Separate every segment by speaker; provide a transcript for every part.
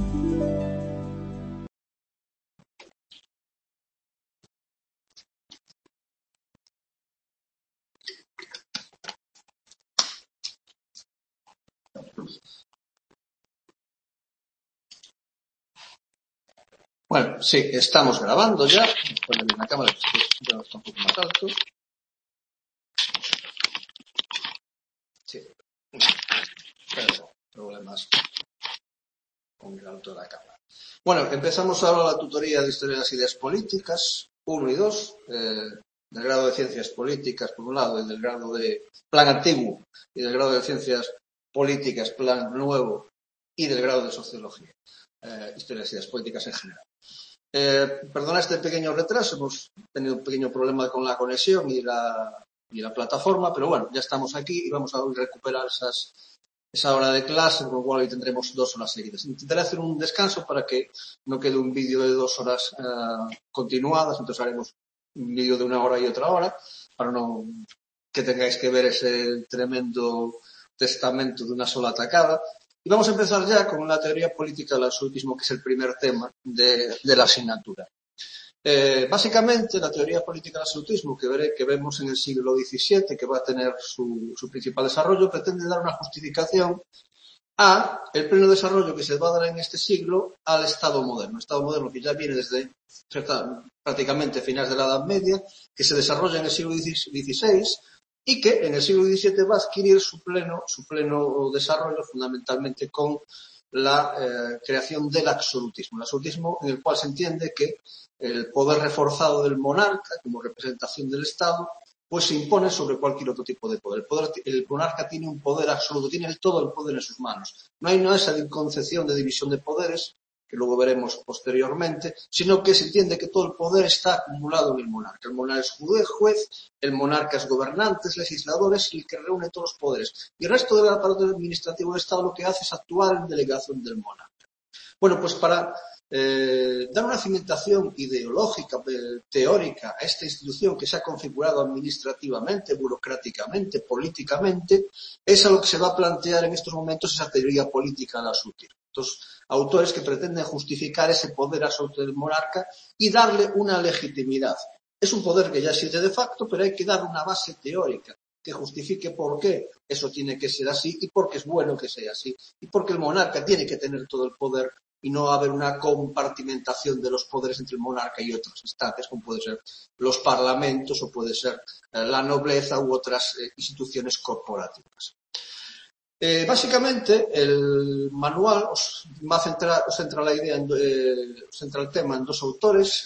Speaker 1: Bueno, sí, estamos grabando ya. Poner bien la cámara, que ya está un poco más alto. Sí. Pero problemas con el alto de la cámara. Bueno, empezamos ahora la tutoría de Historia de las Ideas Políticas, 1 y 2, del grado de Ciencias Políticas, por un lado, y del grado de Plan Antiguo, y del grado de Ciencias Políticas, Plan Nuevo, y del grado de Sociología, Historia de las Ideas Políticas en general. Perdona este pequeño retraso, hemos tenido un pequeño problema con la conexión y la plataforma, pero bueno, ya estamos aquí y vamos a recuperar esa hora de clase, con lo cual hoy tendremos 2 horas seguidas. Intentaré hacer un descanso para que no quede un vídeo de 2 horas continuadas, entonces haremos un vídeo de 1 hora y otra hora, para no que tengáis que ver ese tremendo testamento de una sola atacada. Y vamos a empezar ya con la teoría política del absolutismo, que es el primer tema de la asignatura. Básicamente, la teoría política del absolutismo que vemos en el siglo XVII, que va a tener su principal desarrollo, pretende dar una justificación a el pleno desarrollo que se va a dar en este siglo al Estado moderno. El Estado moderno que ya viene desde prácticamente finales de la Edad Media, que se desarrolla en el siglo XVI y que en el siglo XVII va a adquirir su pleno desarrollo fundamentalmente con la creación del absolutismo. El absolutismo en el cual se entiende que el poder reforzado del monarca como representación del Estado pues se impone sobre cualquier otro tipo de poder. El monarca tiene un poder absoluto, tiene todo el poder en sus manos. No hay esa concepción de división de poderes, que luego veremos posteriormente, sino que se entiende que todo el poder está acumulado en el monarca. El monarca es juez, el monarca es gobernantes, legisladores, el que reúne todos los poderes. Y el resto del aparato administrativo del Estado lo que hace es actuar en delegación del monarca. Bueno, pues para dar una cimentación ideológica, teórica a esta institución que se ha configurado administrativamente, burocráticamente, políticamente, es a lo que se va a plantear en estos momentos esa teoría política del absolutismo. Estos autores que pretenden justificar ese poder absoluto del monarca y darle una legitimidad. Es un poder que ya existe de facto, pero hay que dar una base teórica que justifique por qué eso tiene que ser así y por qué es bueno que sea así y por qué el monarca tiene que tener todo el poder y no haber una compartimentación de los poderes entre el monarca y otras instancias, como puede ser los parlamentos o puede ser la nobleza u otras instituciones corporativas. Básicamente, el manual os centra la idea, os centra el tema en 2 autores,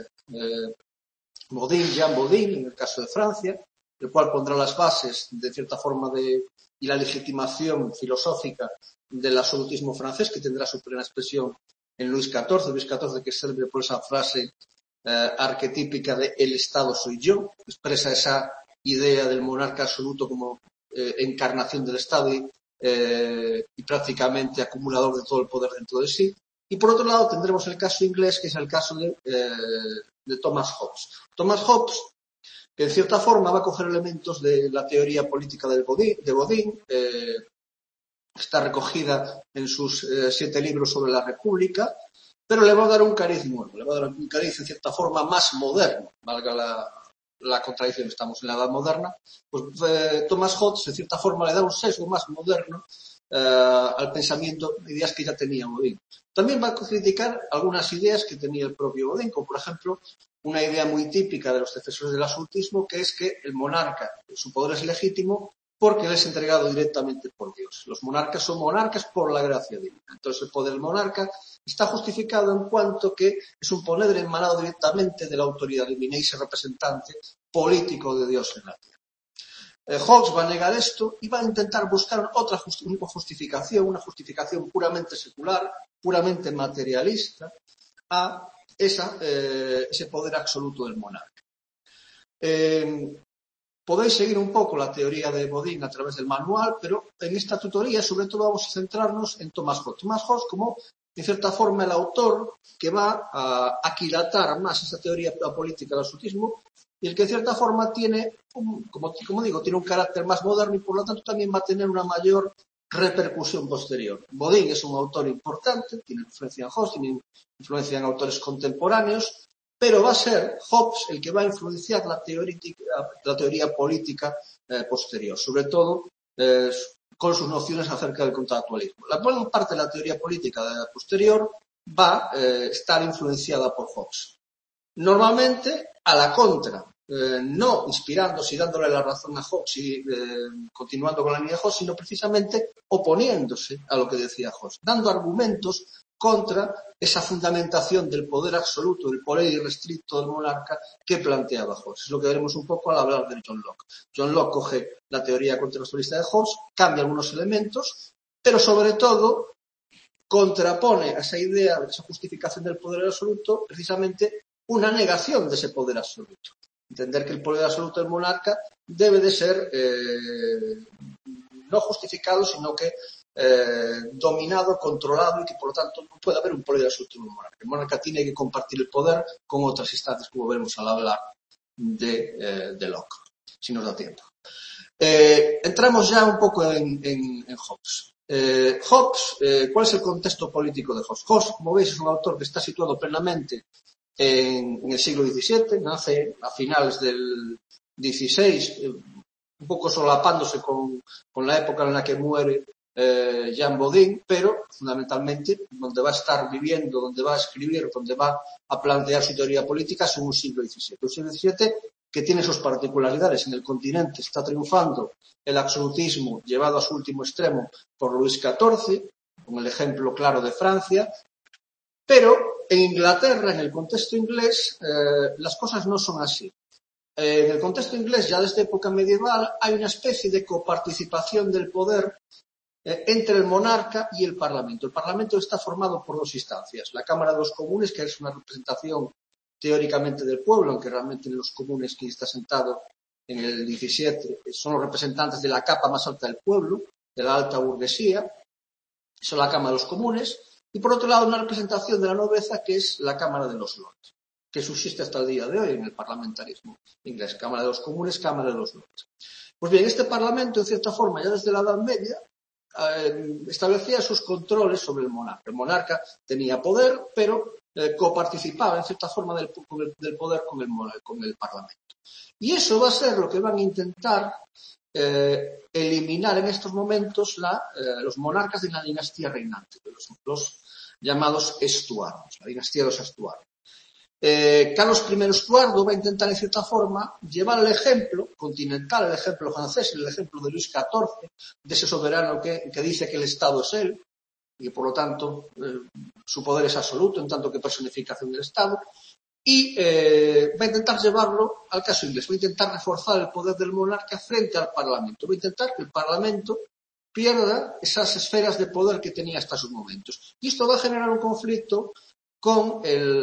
Speaker 1: Jean Bodin, en el caso de Francia, el cual pondrá las bases, de cierta forma, y la legitimación filosófica del absolutismo francés, que tendrá su plena expresión en Luis XIV, que es célebre por esa frase arquetípica de el Estado soy yo, que expresa esa idea del monarca absoluto como encarnación del Estado y prácticamente acumulador de todo el poder dentro de sí. Y por otro lado tendremos el caso inglés, que es el caso de Thomas Hobbes. Thomas Hobbes, que en cierta forma va a coger elementos de la teoría política de Bodin, está recogida en sus 7 libros sobre la República, pero le va a dar un cariz nuevo, le va a dar un cariz en cierta forma más moderno, valga la contradicción, estamos en la edad moderna, pues Thomas Hobbes en cierta forma le da un sesgo más moderno al pensamiento, ideas que ya tenía Bodin. También va a criticar algunas ideas que tenía el propio Bodin, como por ejemplo una idea muy típica de los defensores del absolutismo, que es que el monarca, su poder es legítimo porque le es entregado directamente por Dios. Los monarcas son monarcas por la gracia divina. Entonces el poder del monarca está justificado en cuanto que es un poder emanado directamente de la autoridad divina y ese representante político de Dios en la tierra. Hobbes va a negar esto y va a intentar buscar otra justificación, una justificación puramente secular, puramente materialista, a ese poder absoluto del monarca. Podéis seguir un poco la teoría de Bodin a través del manual, pero en esta tutoría sobre todo vamos a centrarnos en Thomas Hobbes. Thomas Hobbes como, en cierta forma, el autor que va a aquilatar más esa teoría política del absolutismo y el que, en cierta forma, tiene, como digo, tiene un carácter más moderno y, por lo tanto, también va a tener una mayor repercusión posterior. Bodin es un autor importante, tiene influencia en Hobbes, tiene influencia en autores contemporáneos, pero va a ser Hobbes el que va a influenciar la teoría política posterior, sobre todo con sus nociones acerca del contractualismo. La buena parte de la teoría política posterior va a estar influenciada por Hobbes. Normalmente a la contra, no inspirándose y dándole la razón a Hobbes y continuando con la línea de Hobbes, sino precisamente oponiéndose a lo que decía Hobbes, dando argumentos contra esa fundamentación del poder absoluto, del poder irrestricto del monarca que planteaba Hobbes. Es lo que veremos un poco al hablar de John Locke. John Locke coge la teoría contractualista de Hobbes, cambia algunos elementos, pero sobre todo contrapone a esa idea, a esa justificación del poder absoluto, precisamente una negación de ese poder absoluto. Entender que el poder absoluto del monarca debe de ser no justificado, sino que dominado, controlado, y que por lo tanto no puede haber un poder absoluto del monarca. El monarca tiene que compartir el poder con otras instancias, como veremos al hablar de Locke, si nos da tiempo. Entramos ya un poco en Hobbes. Hobbes, ¿cuál es el contexto político de Hobbes? Hobbes, como veis, es un autor que está situado plenamente en el siglo XVII, nace a finales del XVI, un poco solapándose con la época en la que muere Jean Bodin, pero fundamentalmente donde va a estar viviendo, donde va a escribir, donde va a plantear su teoría política es un siglo XVII. Un siglo XVII que tiene sus particularidades. En el continente está triunfando el absolutismo llevado a su último extremo por Luis XIV, con el ejemplo claro de Francia, pero en Inglaterra, en el contexto inglés, las cosas no son así. En el contexto inglés, ya desde época medieval, hay una especie de coparticipación del poder entre el monarca y el Parlamento. El Parlamento está formado por dos instancias. La Cámara de los Comunes, que es una representación teóricamente del pueblo, aunque realmente en los comunes quien está sentado en el 17 son los representantes de la capa más alta del pueblo, de la alta burguesía, son la Cámara de los Comunes, y por otro lado una representación de la nobleza que es la Cámara de los Lords, que subsiste hasta el día de hoy en el parlamentarismo inglés, Cámara de los Comunes, Cámara de los Lords. Pues bien, este Parlamento, en cierta forma, ya desde la Edad Media, establecía sus controles sobre el monarca. El monarca tenía poder, pero coparticipaba en cierta forma del poder con el Parlamento. Y eso va a ser lo que van a intentar eliminar en estos momentos los monarcas de la dinastía reinante, los llamados Estuardos, la dinastía de los Estuardos. Carlos I Estuardo va a intentar en cierta forma llevar el ejemplo continental, el ejemplo francés, el ejemplo de Luis XIV, de ese soberano que dice que el Estado es él y que por lo tanto su poder es absoluto en tanto que personificación del Estado, y va a intentar llevarlo al caso inglés, va a intentar reforzar el poder del monarca frente al Parlamento, va a intentar que el Parlamento pierda esas esferas de poder que tenía hasta sus momentos. Y esto va a generar un conflicto con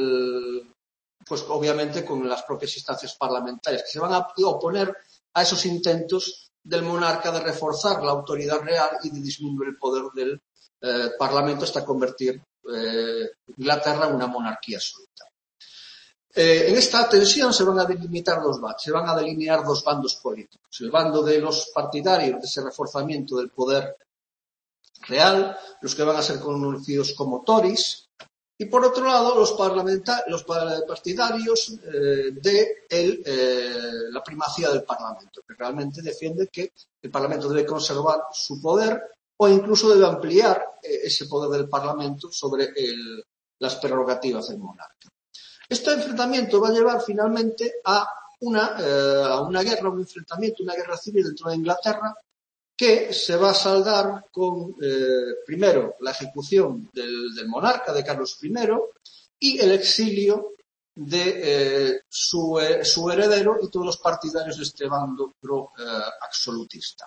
Speaker 1: pues obviamente con las propias instancias parlamentarias, que se van a oponer a esos intentos del monarca de reforzar la autoridad real y de disminuir el poder del Parlamento hasta convertir Inglaterra en una monarquía absoluta. En esta tensión se van a delimitar se van a delinear dos bandos políticos. El bando de los partidarios de ese reforzamiento del poder real, los que van a ser conocidos como Tories, y por otro lado los partidarios de la primacía del Parlamento, que realmente defiende que el Parlamento debe conservar su poder o incluso debe ampliar ese poder del Parlamento sobre las prerrogativas del monarca. Este enfrentamiento va a llevar finalmente a una guerra, un enfrentamiento, una guerra civil dentro de Inglaterra, que se va a saldar con, primero, la ejecución del monarca, de Carlos I, y el exilio de su heredero y todos los partidarios de este bando pro-absolutista.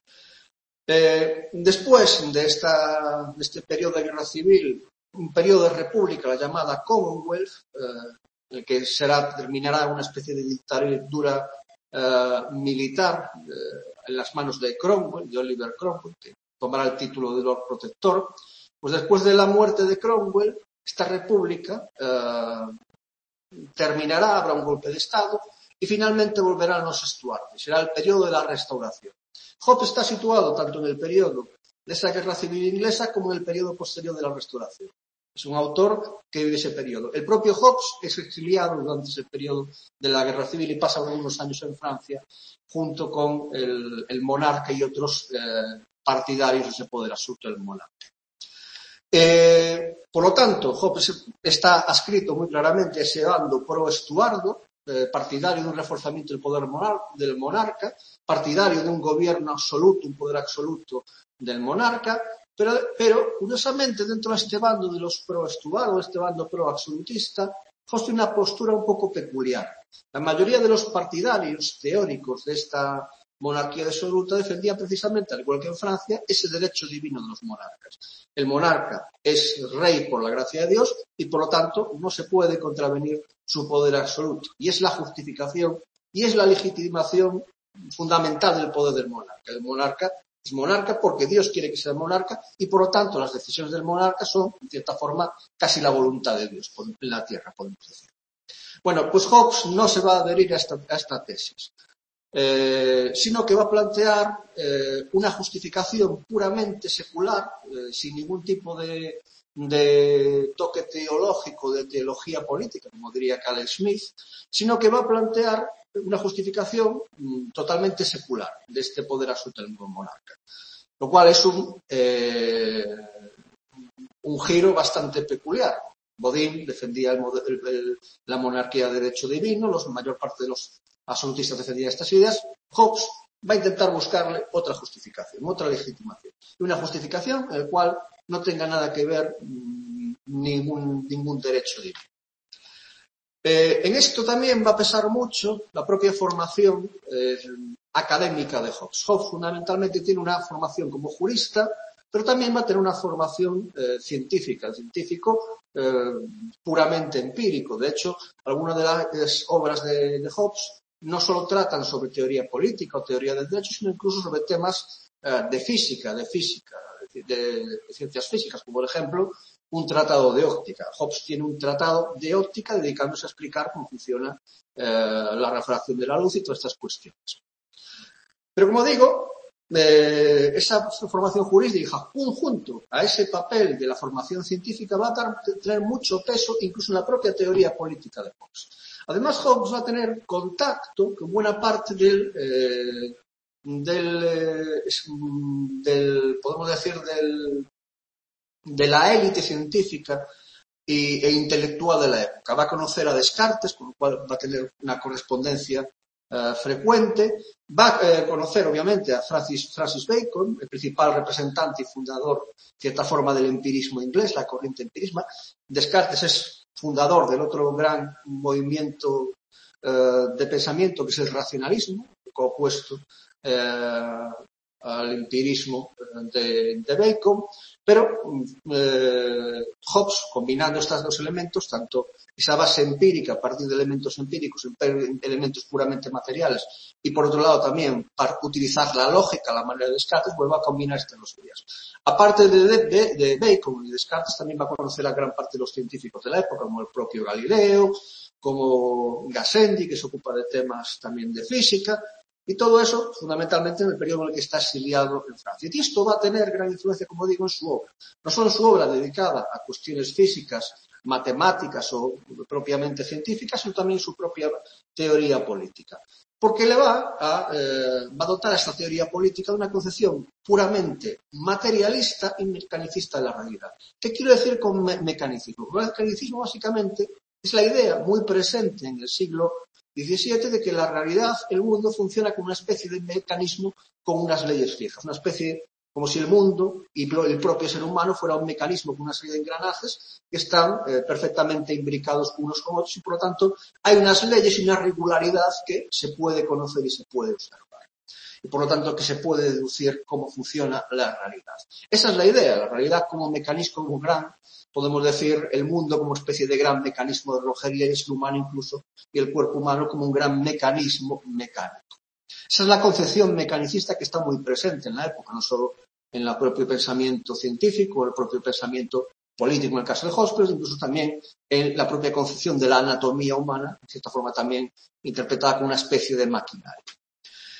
Speaker 1: Después de este periodo de guerra civil, un periodo de república, la llamada Commonwealth, el que terminará una especie de dictadura militar en las manos de Cromwell, de Oliver Cromwell, que tomará el título de Lord Protector. Pues después de la muerte de Cromwell, esta república terminará, habrá un golpe de Estado y finalmente volverán los Estuardos. Será el periodo de la restauración. Hobbes está situado tanto en el periodo de esa guerra civil inglesa como en el periodo posterior de la Restauración. Es un autor que vive ese periodo. El propio Hobbes es exiliado durante ese periodo de la guerra civil y pasa algunos años en Francia junto con el monarca y otros partidarios de ese poder absoluto del monarca. Por lo tanto, Hobbes está adscrito muy claramente a ese bando pro-Estuardo, partidario de un reforzamiento del poder del monarca, partidario de un gobierno absoluto, un poder absoluto del monarca, pero curiosamente dentro de este bando de los pro-Estuardo, este bando pro-absolutista, Hobbes tiene una postura un poco peculiar. La mayoría de los partidarios teóricos de esta monarquía absoluta defendían precisamente, al igual que en Francia, ese derecho divino de los monarcas. El monarca es rey por la gracia de Dios y, por lo tanto, no se puede contravenir su poder absoluto. Y es la justificación y es la legitimación fundamental del poder del monarca. El monarca es monarca porque Dios quiere que sea monarca y, por lo tanto, las decisiones del monarca son, en cierta forma, casi la voluntad de Dios en la tierra, podemos decir. Bueno, pues Hobbes no se va a adherir a esta tesis. Sino que va a plantear una justificación puramente secular, sin ningún tipo de toque teológico, de teología política, como diría Carl Smith, sino que va a plantear una justificación totalmente secular de este poder absoluto del monarca, lo cual es un giro bastante peculiar. Bodin defendía la monarquía de derecho divino, la mayor parte de los absolutistas defendían estas ideas. Hobbes va a intentar buscarle otra justificación, otra legitimación. Una justificación en la cual no tenga nada que ver ningún derecho divino. En esto también va a pesar mucho la propia formación académica de Hobbes. Hobbes fundamentalmente tiene una formación como jurista, pero también va a tener una formación científica, científico puramente empírico. De hecho, algunas de las obras de Hobbes no solo tratan sobre teoría política o teoría del derecho, sino incluso sobre temas de física, de ciencias físicas, como por ejemplo un tratado de óptica. Hobbes tiene un tratado de óptica dedicándose a explicar cómo funciona la refracción de la luz y todas estas cuestiones. Pero como digo, esa formación jurídica, junto a ese papel de la formación científica, va a tener mucho peso incluso en la propia teoría política de Hobbes. Además, Hobbes va a tener contacto con buena parte podemos decir, de la élite científica e intelectual de la época. Va a conocer a Descartes, con lo cual va a tener una correspondencia frecuente. Va a conocer, obviamente, a Francis Bacon, el principal representante y fundador, de cierta forma, del empirismo inglés, la corriente empirista. Descartes es fundador del otro gran movimiento de pensamiento, que es el racionalismo, opuesto al empirismo de Bacon, pero Hobbes, combinando estos dos elementos, tanto esa base empírica a partir de elementos empíricos, elementos puramente materiales, y por otro lado también para utilizar la lógica, la manera de Descartes, vuelve a combinar estas dos ideas. Aparte de Bacon y Descartes, también va a conocer a gran parte de los científicos de la época, como el propio Galileo, como Gassendi, que se ocupa de temas también de física, y todo eso, fundamentalmente, en el periodo en el que está exiliado en Francia. Y esto va a tener gran influencia, como digo, en su obra. No solo en su obra dedicada a cuestiones físicas, matemáticas o propiamente científicas, sino también en su propia teoría política. Porque le va a dotar a esta teoría política de una concepción puramente materialista y mecanicista de la realidad. ¿Qué quiero decir con mecanicismo? El mecanicismo, básicamente, es la idea muy presente en el siglo XVII de que la realidad, el mundo, funciona como una especie de mecanismo con unas leyes fijas, una especie como si el mundo y el propio ser humano fuera un mecanismo con una serie de engranajes que están perfectamente imbricados unos con otros y, por lo tanto, hay unas leyes y una regularidad que se puede conocer y se puede observar. Y, por lo tanto, que se puede deducir cómo funciona la realidad. Esa es la idea, la realidad como mecanismo, como gran, podemos decir, el mundo como especie de gran mecanismo de relojería, el ser humano incluso, y el cuerpo humano como un gran mecanismo mecánico. Esa es la concepción mecanicista que está muy presente en la época, no solo en el propio pensamiento científico, el propio pensamiento político en el caso de Hobbes, pero incluso también en la propia concepción de la anatomía humana, de cierta forma también interpretada como una especie de maquinaria.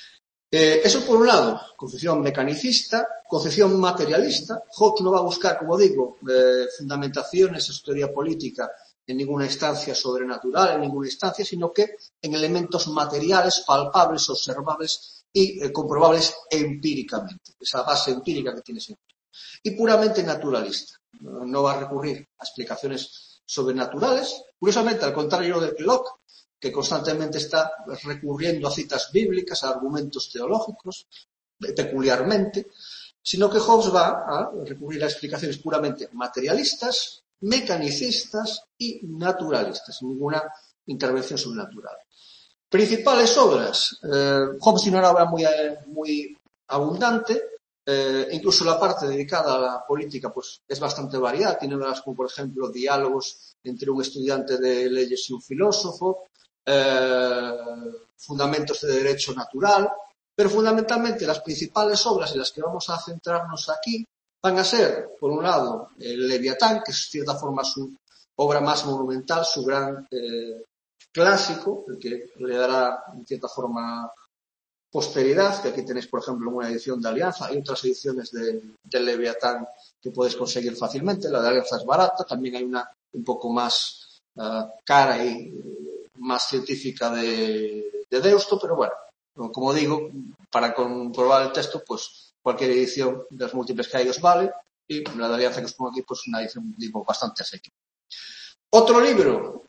Speaker 1: Eso por un lado, concepción mecanicista, concepción materialista. Hobbes no va a buscar, como digo, fundamentaciones en su teoría política en ninguna instancia sobrenatural, en ninguna instancia, sino que en elementos materiales, palpables, observables y comprobables empíricamente. Esa base empírica que tiene siempre. Y puramente naturalista. No va a recurrir a explicaciones sobrenaturales. Curiosamente, al contrario de Locke, que constantemente está recurriendo a citas bíblicas, a argumentos teológicos, peculiarmente, sino que Hobbes va a recurrir a explicaciones puramente materialistas, mecanicistas y naturalistas, sin ninguna intervención sobrenatural. Principales obras. Hobbes tiene una obra muy abundante, incluso la parte dedicada a la política pues es bastante variada. Tiene obras como, por ejemplo, diálogos entre un estudiante de leyes y un filósofo, fundamentos de derecho natural, pero fundamentalmente las principales obras en las que vamos a centrarnos aquí van a ser, por un lado, el Leviatán, que es de cierta forma su obra más monumental, su gran clásico, el que le dará en cierta forma posteridad, que aquí tenéis, por ejemplo, una edición de Alianza. Hay otras ediciones del Leviatán que podéis conseguir fácilmente. La de Alianza es barata, también hay una un poco más cara y más científica de Deusto, pero bueno, como digo, para comprobar el texto, pues cualquier edición de las múltiples que hay os vale, y la de Alianza que os pongo aquí, pues una edición, digo, bastante asequible. Otro libro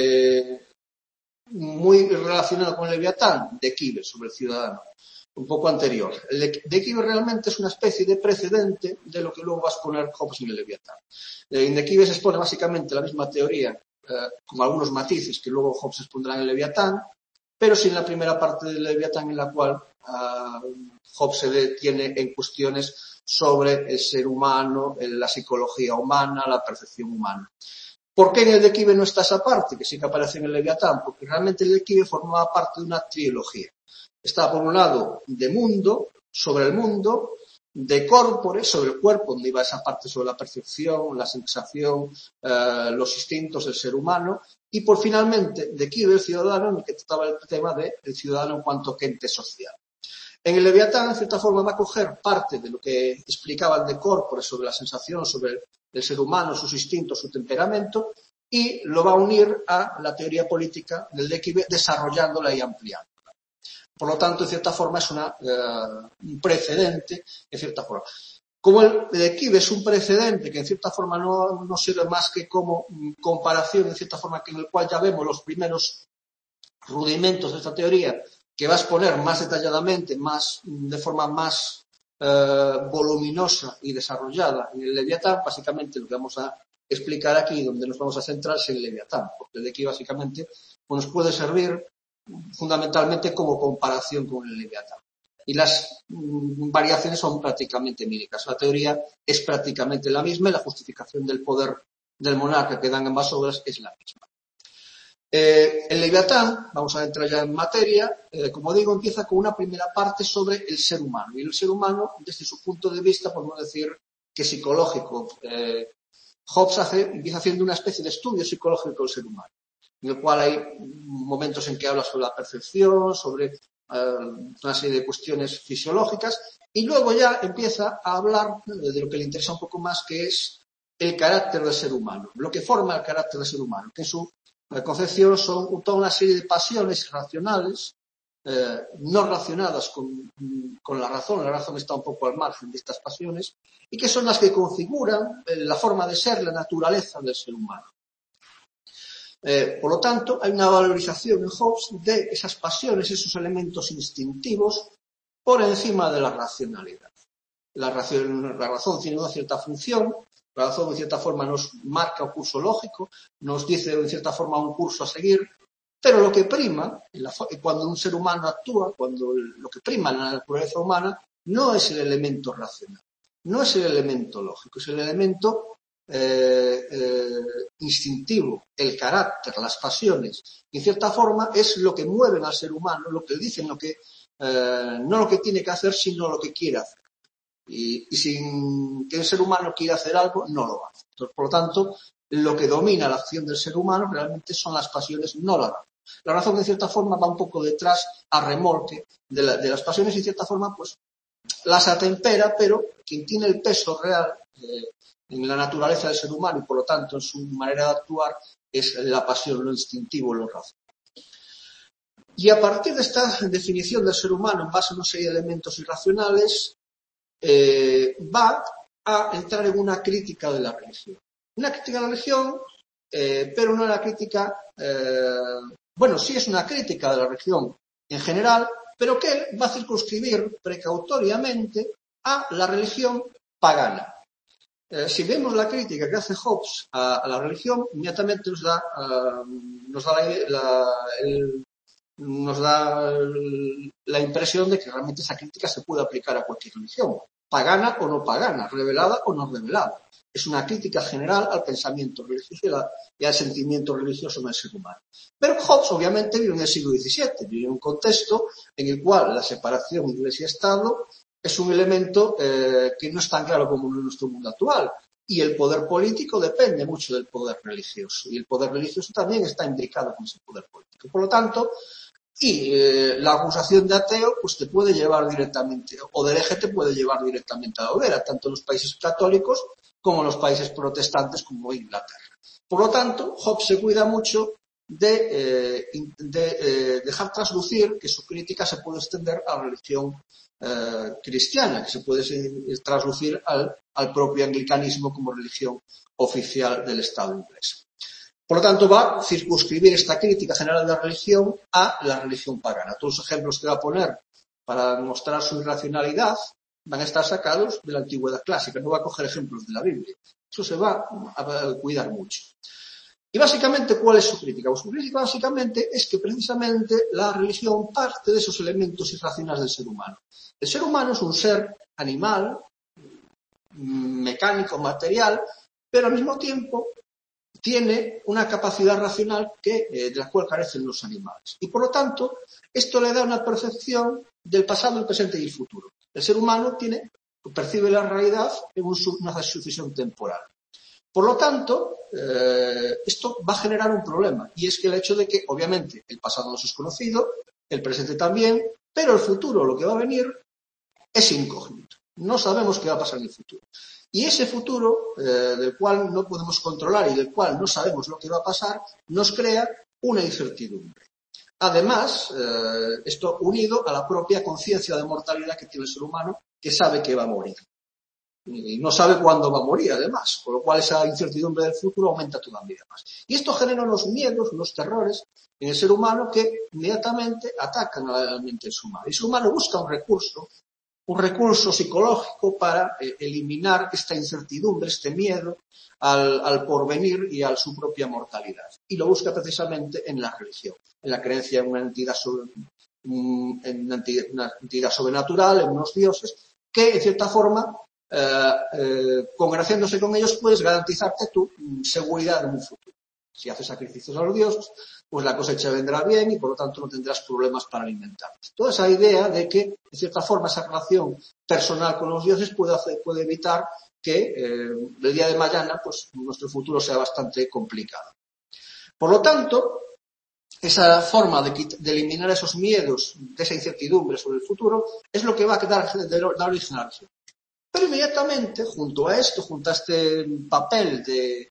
Speaker 1: muy relacionado con el Leviatán, de Quibes, sobre el ciudadano, un poco anterior. El de Quibes realmente es una especie de precedente de lo que luego va a exponer Hobbes en el Leviatán. En de Quibes expone básicamente la misma teoría, con algunos matices que luego Hobbes expondrá en el Leviatán, pero sin la primera parte del Leviatán en la cual Hobbes se detiene en cuestiones sobre el ser humano, la psicología humana, la percepción humana. ¿Por qué en el Declive no está esa parte, que sí que aparece en el Leviatán? Porque realmente el Declive formaba parte de una trilogía. Está por un lado de mundo, sobre el mundo, de corpore, sobre el cuerpo, donde iba esa parte sobre la percepción, la sensación, los instintos del ser humano, y por finalmente de Quibes, el ciudadano, en el que trataba el tema del ciudadano en cuanto a ente social. En el Leviatán, en cierta forma, va a coger parte de lo que explicaban de corpore sobre la sensación, sobre el ser humano, sus instintos, su temperamento, y lo va a unir a la teoría política del Declive, desarrollándola y ampliándola. Por lo tanto, en cierta forma, es un precedente, en cierta forma. Como el Declive es un precedente que en cierta forma no sirve más que como comparación, en cierta forma, en el cual ya vemos los primeros rudimentos de esta teoría, que va a exponer más detalladamente, de forma más voluminosa y desarrollada en el Leviatán. Básicamente lo que vamos a explicar aquí, donde nos vamos a centrar, es en el Leviatán, porque de aquí básicamente pues nos puede servir fundamentalmente como comparación con el Leviatán. Y las variaciones son prácticamente mínimas. La teoría es prácticamente la misma y la justificación del poder del monarca que dan ambas obras es la misma. El Leviatán, vamos a entrar ya en materia, como digo, empieza con una primera parte sobre el ser humano. Y el ser humano, desde su punto de vista, podemos decir que psicológico. Hobbes empieza haciendo una especie de estudio psicológico del ser humano, en el cual hay momentos en que habla sobre la percepción, sobre una serie de cuestiones fisiológicas, y luego ya empieza a hablar de lo que le interesa un poco más, que es el carácter del ser humano, lo que forma el carácter del ser humano, que en su concepción son toda una serie de pasiones racionales, no relacionadas con la razón está un poco al margen de estas pasiones, y que son las que configuran la forma de ser, la naturaleza del ser humano. Por lo tanto, hay una valorización en Hobbes de esas pasiones, esos elementos instintivos, por encima de la racionalidad. La razón tiene una cierta función, la razón en cierta forma nos marca un curso lógico, nos dice en cierta forma un curso a seguir, pero lo que prima, cuando un ser humano actúa, cuando lo que prima en la naturaleza humana, no es el elemento racional, no es el elemento lógico, es el elemento instintivo, el carácter, las pasiones. En cierta forma es lo que mueven al ser humano, lo que dicen, no lo que tiene que hacer, sino lo que quiere hacer. Y sin que el ser humano quiera hacer algo, no lo hace. Entonces, por lo tanto, lo que domina la acción del ser humano realmente son las pasiones, no la razón. La razón, en cierta forma, va un poco detrás, a remolque de las pasiones, y en cierta forma, pues, las atempera, pero quien tiene el peso real en la naturaleza del ser humano y, por lo tanto, en su manera de actuar, es la pasión, lo instintivo, lo racional. Y a partir de esta definición del ser humano en base a una serie de elementos irracionales, va a entrar en una crítica de la religión. Una crítica de la religión, pero no una crítica, bueno, sí es una crítica de la religión en general, pero que él va a circunscribir precautoriamente a la religión pagana. Si vemos la crítica que hace Hobbes a la religión, inmediatamente nos da la impresión de que realmente esa crítica se puede aplicar a cualquier religión, pagana o no pagana, revelada o no revelada. Es una crítica general al pensamiento religioso y al sentimiento religioso del ser humano. Pero Hobbes obviamente vive en el siglo XVII, vive en un contexto en el cual la separación Iglesia-Estado es un elemento que no es tan claro como en nuestro mundo actual. Y el poder político depende mucho del poder religioso. Y el poder religioso también está implicado con ese poder político. Por lo tanto, la acusación de ateo pues te puede llevar directamente, o de hereje te puede llevar directamente a la hoguera, tanto en los países católicos como en los países protestantes como Inglaterra. Por lo tanto, Hobbes se cuida mucho de dejar traslucir que su crítica se puede extender a la religión cristiana, que se puede traslucir al propio anglicanismo como religión oficial del Estado inglés. Por lo tanto, va a circunscribir esta crítica general de la religión a la religión pagana. Todos los ejemplos que va a poner para mostrar su irracionalidad van a estar sacados de la antigüedad clásica, no va a coger ejemplos de la Biblia. Eso se va a cuidar mucho. Y básicamente, ¿cuál es su crítica? Pues su crítica básicamente es que precisamente la religión parte de esos elementos irracionales del ser humano. El ser humano es un ser animal, mecánico, material, pero al mismo tiempo tiene una capacidad racional de la cual carecen los animales. Y por lo tanto, esto le da una percepción del pasado, el presente y el futuro. El ser humano percibe la realidad en una sucesión temporal. Por lo tanto, esto va a generar un problema, y es que el hecho de que, obviamente, el pasado nos es conocido, el presente también, pero el futuro, lo que va a venir, es incógnito. No sabemos qué va a pasar en el futuro. Y ese futuro, del cual no podemos controlar y del cual no sabemos lo que va a pasar, nos crea una incertidumbre. Además, esto unido a la propia conciencia de mortalidad que tiene el ser humano, que sabe que va a morir. Y no sabe cuándo va a morir, además, con lo cual esa incertidumbre del futuro aumenta todavía más. Y esto genera unos miedos, unos terrores en el ser humano que inmediatamente atacan a la mente humana. Y el ser humano busca un recurso psicológico para eliminar esta incertidumbre, este miedo al porvenir y a su propia mortalidad. Y lo busca precisamente en la religión, en la creencia en una entidad sobrenatural, en unos dioses, que en cierta forma, congraciándose con ellos, puedes garantizarte tu seguridad en un futuro. Si haces sacrificios a los dioses, pues la cosecha vendrá bien y por lo tanto no tendrás problemas para alimentarte. Toda esa idea de que, de cierta forma, esa relación personal con los dioses puede evitar que el día de mañana pues nuestro futuro sea bastante complicado. Por lo tanto, esa forma de eliminar esos miedos, de esa incertidumbre sobre el futuro, es lo que va a dar origen a la religión. Pero inmediatamente, junto a este papel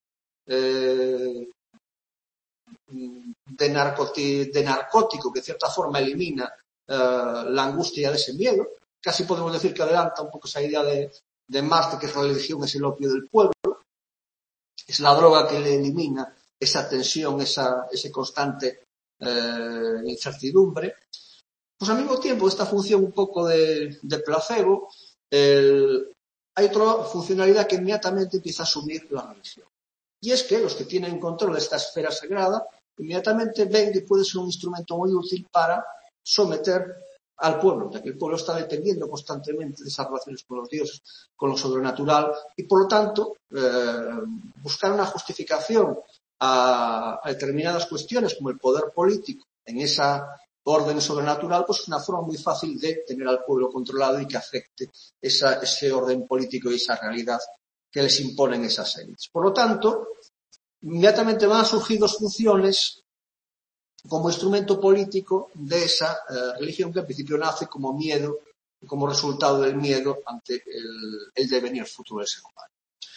Speaker 1: de narcótico que de cierta forma elimina la angustia de ese miedo, casi podemos decir que adelanta un poco esa idea de Marx, que la religión es el opio del pueblo, es la droga que le elimina esa tensión, ese constante incertidumbre. Pues al mismo tiempo, esta función un poco de placebo, hay otra funcionalidad que inmediatamente empieza a asumir la religión. Y es que los que tienen control de esta esfera sagrada inmediatamente ven que puede ser un instrumento muy útil para someter al pueblo, ya que el pueblo está dependiendo constantemente de esas relaciones con los dioses, con lo sobrenatural, y por lo tanto buscar una justificación a determinadas cuestiones como el poder político en esa orden sobrenatural, pues es una forma muy fácil de tener al pueblo controlado y que afecte ese orden político y esa realidad que les imponen esas élites. Por lo tanto, inmediatamente van a surgir dos funciones como instrumento político de esa religión que al principio nace como miedo, como resultado del miedo ante el devenir futuro del ser humano.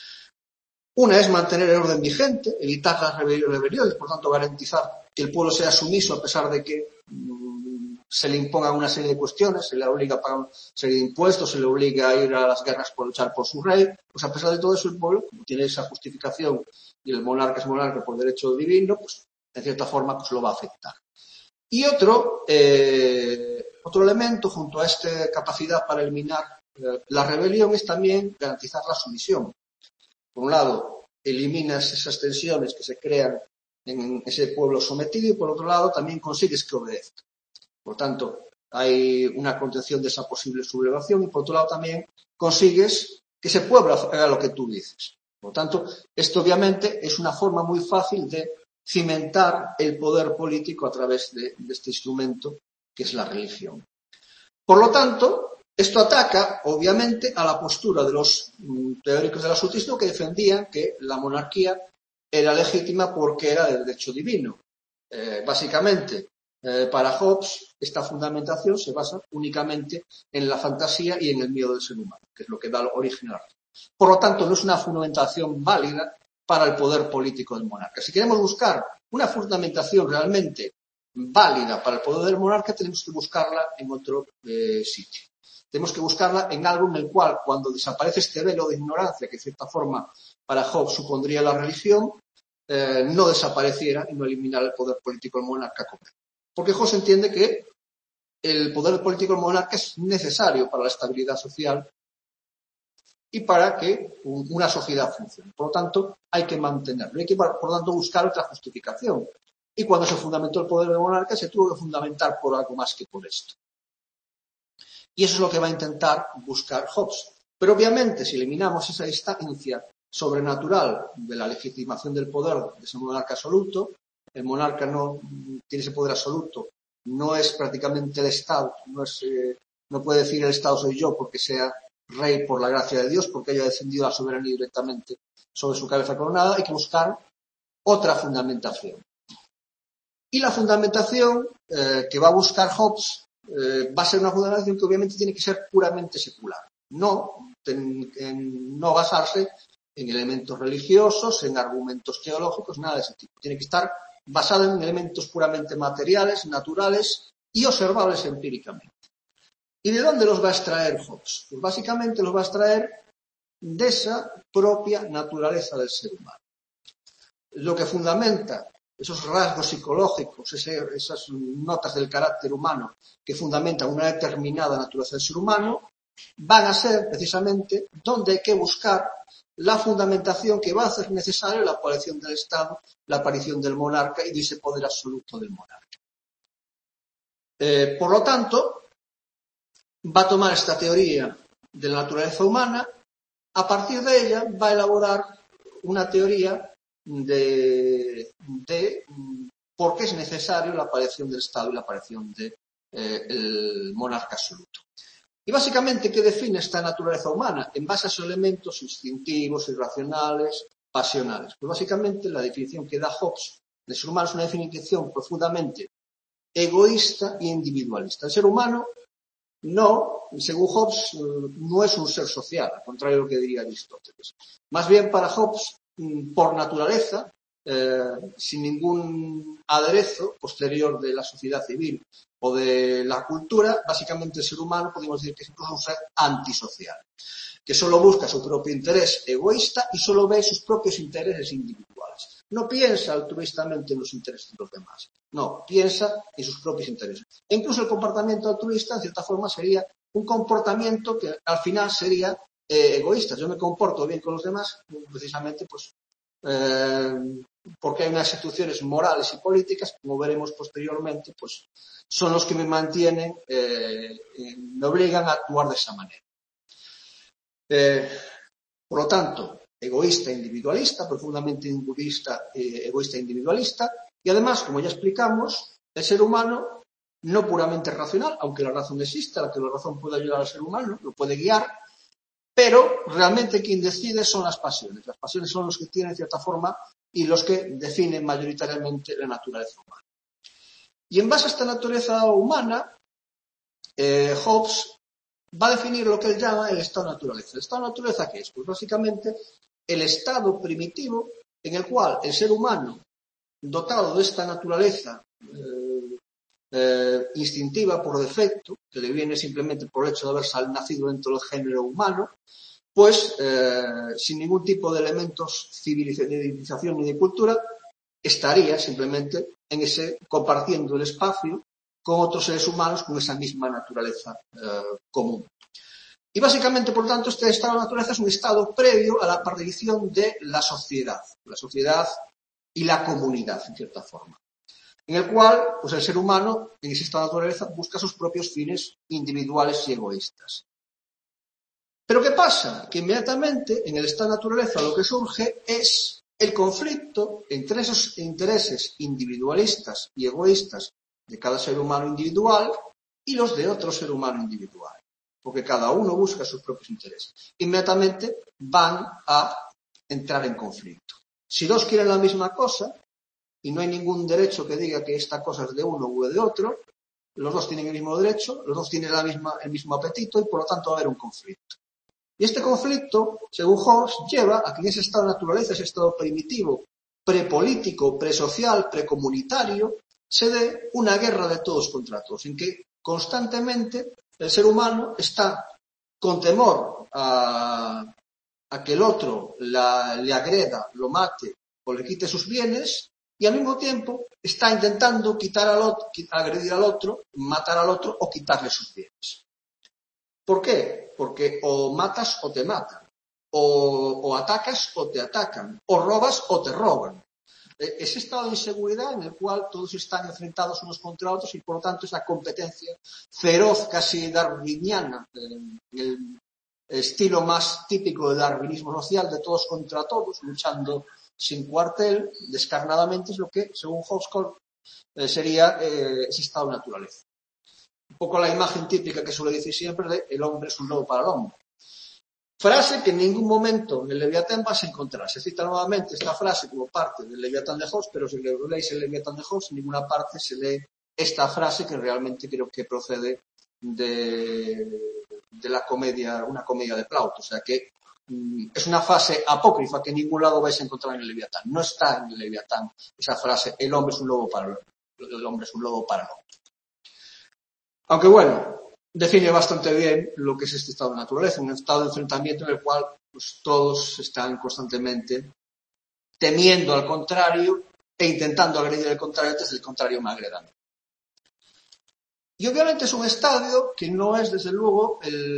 Speaker 1: Una es mantener el orden vigente, evitar las rebeliones, por tanto garantizar que el pueblo sea sumiso a pesar de que se le impongan una serie de cuestiones, se le obliga a pagar una serie de impuestos, se le obliga a ir a las guerras por luchar por su rey, pues a pesar de todo eso el pueblo, como tiene esa justificación y el monarca es monarca por derecho divino, pues en cierta forma pues lo va a afectar. Y otro elemento junto a esta capacidad para eliminar la rebelión es también garantizar la sumisión. Por un lado, eliminas esas tensiones que se crean en ese pueblo sometido y por otro lado también consigues que obedezca. Por tanto, hay una contención de esa posible sublevación y por otro lado también consigues que ese pueblo haga lo que tú dices. Por tanto, esto obviamente es una forma muy fácil de cimentar el poder político a través de este instrumento que es la religión. Por lo tanto, esto ataca, obviamente, a la postura de los teóricos del absolutismo que defendían que la monarquía era legítima porque era del derecho divino. Básicamente, para Hobbes, esta fundamentación se basa únicamente en la fantasía y en el miedo del ser humano, que es lo que da origen a la razón. Por lo tanto, no es una fundamentación válida para el poder político del monarca. Si queremos buscar una fundamentación realmente válida para el poder del monarca, tenemos que buscarla en otro sitio. Tenemos que buscarla en algo en el cual, cuando desaparece este velo de ignorancia que, de cierta forma, para Hobbes supondría la religión, no desapareciera y no eliminara el poder político del monarca. Porque Hobbes entiende que el poder político del monarca es necesario para la estabilidad social y para que una sociedad funcione. Por lo tanto, hay que mantenerlo. Hay que, por lo tanto, buscar otra justificación. Y cuando se fundamentó el poder del monarca, se tuvo que fundamentar por algo más que por esto. Y eso es lo que va a intentar buscar Hobbes. Pero obviamente, si eliminamos esa instancia sobrenatural de la legitimación del poder de ese monarca absoluto, el monarca no tiene ese poder absoluto, no es prácticamente el Estado, no puede decir el Estado soy yo porque sea rey por la gracia de Dios, porque haya descendido la soberanía directamente sobre su cabeza coronada. Hay que buscar otra fundamentación. Y la fundamentación que va a buscar Hobbes va a ser una fundamentación que obviamente tiene que ser puramente secular. No basarse en elementos religiosos, en argumentos teológicos, nada de ese tipo. Tiene que estar basada en elementos puramente materiales, naturales y observables empíricamente. ¿Y de dónde los va a extraer Hobbes? Pues básicamente los va a extraer de esa propia naturaleza del ser humano. Lo que fundamenta esos rasgos psicológicos, esas notas del carácter humano que fundamentan una determinada naturaleza del ser humano, van a ser precisamente donde hay que buscar la fundamentación que va a hacer necesaria la aparición del Estado, la aparición del monarca y de ese poder absoluto del monarca. Por lo tanto, va a tomar esta teoría de la naturaleza humana, a partir de ella va a elaborar una teoría de por qué es necesario la aparición del Estado y la aparición del monarca absoluto. Y básicamente, ¿qué define esta naturaleza humana? En base a esos elementos instintivos, irracionales, pasionales. Pues básicamente la definición que da Hobbes del ser humano es una definición profundamente egoísta e individualista. El ser humano no, según Hobbes, no es un ser social, al contrario de lo que diría Aristóteles. Más bien para Hobbes, por naturaleza, sin ningún aderezo posterior de la sociedad civil o de la cultura, básicamente el ser humano podemos decir que es incluso un ser antisocial, que solo busca su propio interés egoísta y solo ve sus propios intereses individuales. No piensa altruistamente en los intereses de los demás, no, piensa en sus propios intereses. E incluso el comportamiento altruista, en cierta forma, sería un comportamiento que al final sería egoísta. Yo me comporto bien con los demás, precisamente pues porque hay unas instituciones morales y políticas, como veremos posteriormente, pues son los que me mantienen, me obligan a actuar de esa manera. Por lo tanto, egoísta, individualista, profundamente egoísta, individualista, y además, como ya explicamos, el ser humano no puramente racional, aunque la razón exista, la que la razón puede ayudar al ser humano, lo puede guiar, pero realmente quien decide son las pasiones. Las pasiones son los que tienen cierta forma y los que definen mayoritariamente la naturaleza humana. Y en base a esta naturaleza humana, Hobbes va a definir lo que él llama el estado de naturaleza. ¿El estado de naturaleza qué es? Pues básicamente el estado primitivo en el cual el ser humano, dotado de esta naturaleza instintiva por defecto, que le viene simplemente por el hecho de haber nacido dentro del género humano, pues sin ningún tipo de elementos de civilización ni de cultura, estaría simplemente compartiendo el espacio con otros seres humanos con esa misma naturaleza común. Y básicamente, por tanto, este estado de naturaleza es un estado previo a la aparición de la sociedad y la comunidad, en cierta forma, en el cual pues el ser humano, en ese estado de naturaleza, busca sus propios fines individuales y egoístas. Pero ¿qué pasa? Que inmediatamente en el estado de naturaleza lo que surge es el conflicto entre esos intereses individualistas y egoístas de cada ser humano individual y los de otro ser humano individual, porque cada uno busca sus propios intereses. Inmediatamente van a entrar en conflicto. Si dos quieren la misma cosa y no hay ningún derecho que diga que esta cosa es de uno o de otro, los dos tienen el mismo derecho, los dos tienen el mismo apetito y por lo tanto va a haber un conflicto. Y este conflicto, según Hobbes, lleva a que en ese estado de naturaleza, ese estado primitivo, prepolítico, presocial, precomunitario, se dé una guerra de todos contra todos, en que constantemente el ser humano está con temor a que el otro le agreda, lo mate o le quite sus bienes, y al mismo tiempo está intentando agredir al otro, matar al otro o quitarle sus bienes. ¿Por qué? Porque o matas o te matan, o atacas o te atacan, o robas o te roban. Ese estado de inseguridad en el cual todos están enfrentados unos contra otros y por lo tanto esa competencia feroz, casi darwiniana, el estilo más típico del darwinismo social, de todos contra todos, luchando sin cuartel, descarnadamente, es lo que, según Hobbes, sería ese estado de naturaleza. Un poco la imagen típica que suele decir siempre de el hombre es un lobo para el hombre. Frase que en ningún momento en el Leviatán vas a encontrar. Se cita nuevamente esta frase como parte del Leviatán de Hobbes, pero si leéis el Leviatán de Hobbes, en ninguna parte se lee esta frase que realmente creo que procede de la comedia, una comedia de Plauto. O sea que es una frase apócrifa que en ningún lado vais a encontrar en el Leviatán. No está en el Leviatán esa frase, el hombre es un lobo para el hombre. Aunque bueno, define bastante bien lo que es este estado de naturaleza, un estado de enfrentamiento en el cual pues, todos están constantemente temiendo al contrario e intentando agredir al contrario antes del contrario me agreda a mí. Y obviamente es un estadio que no es, desde luego,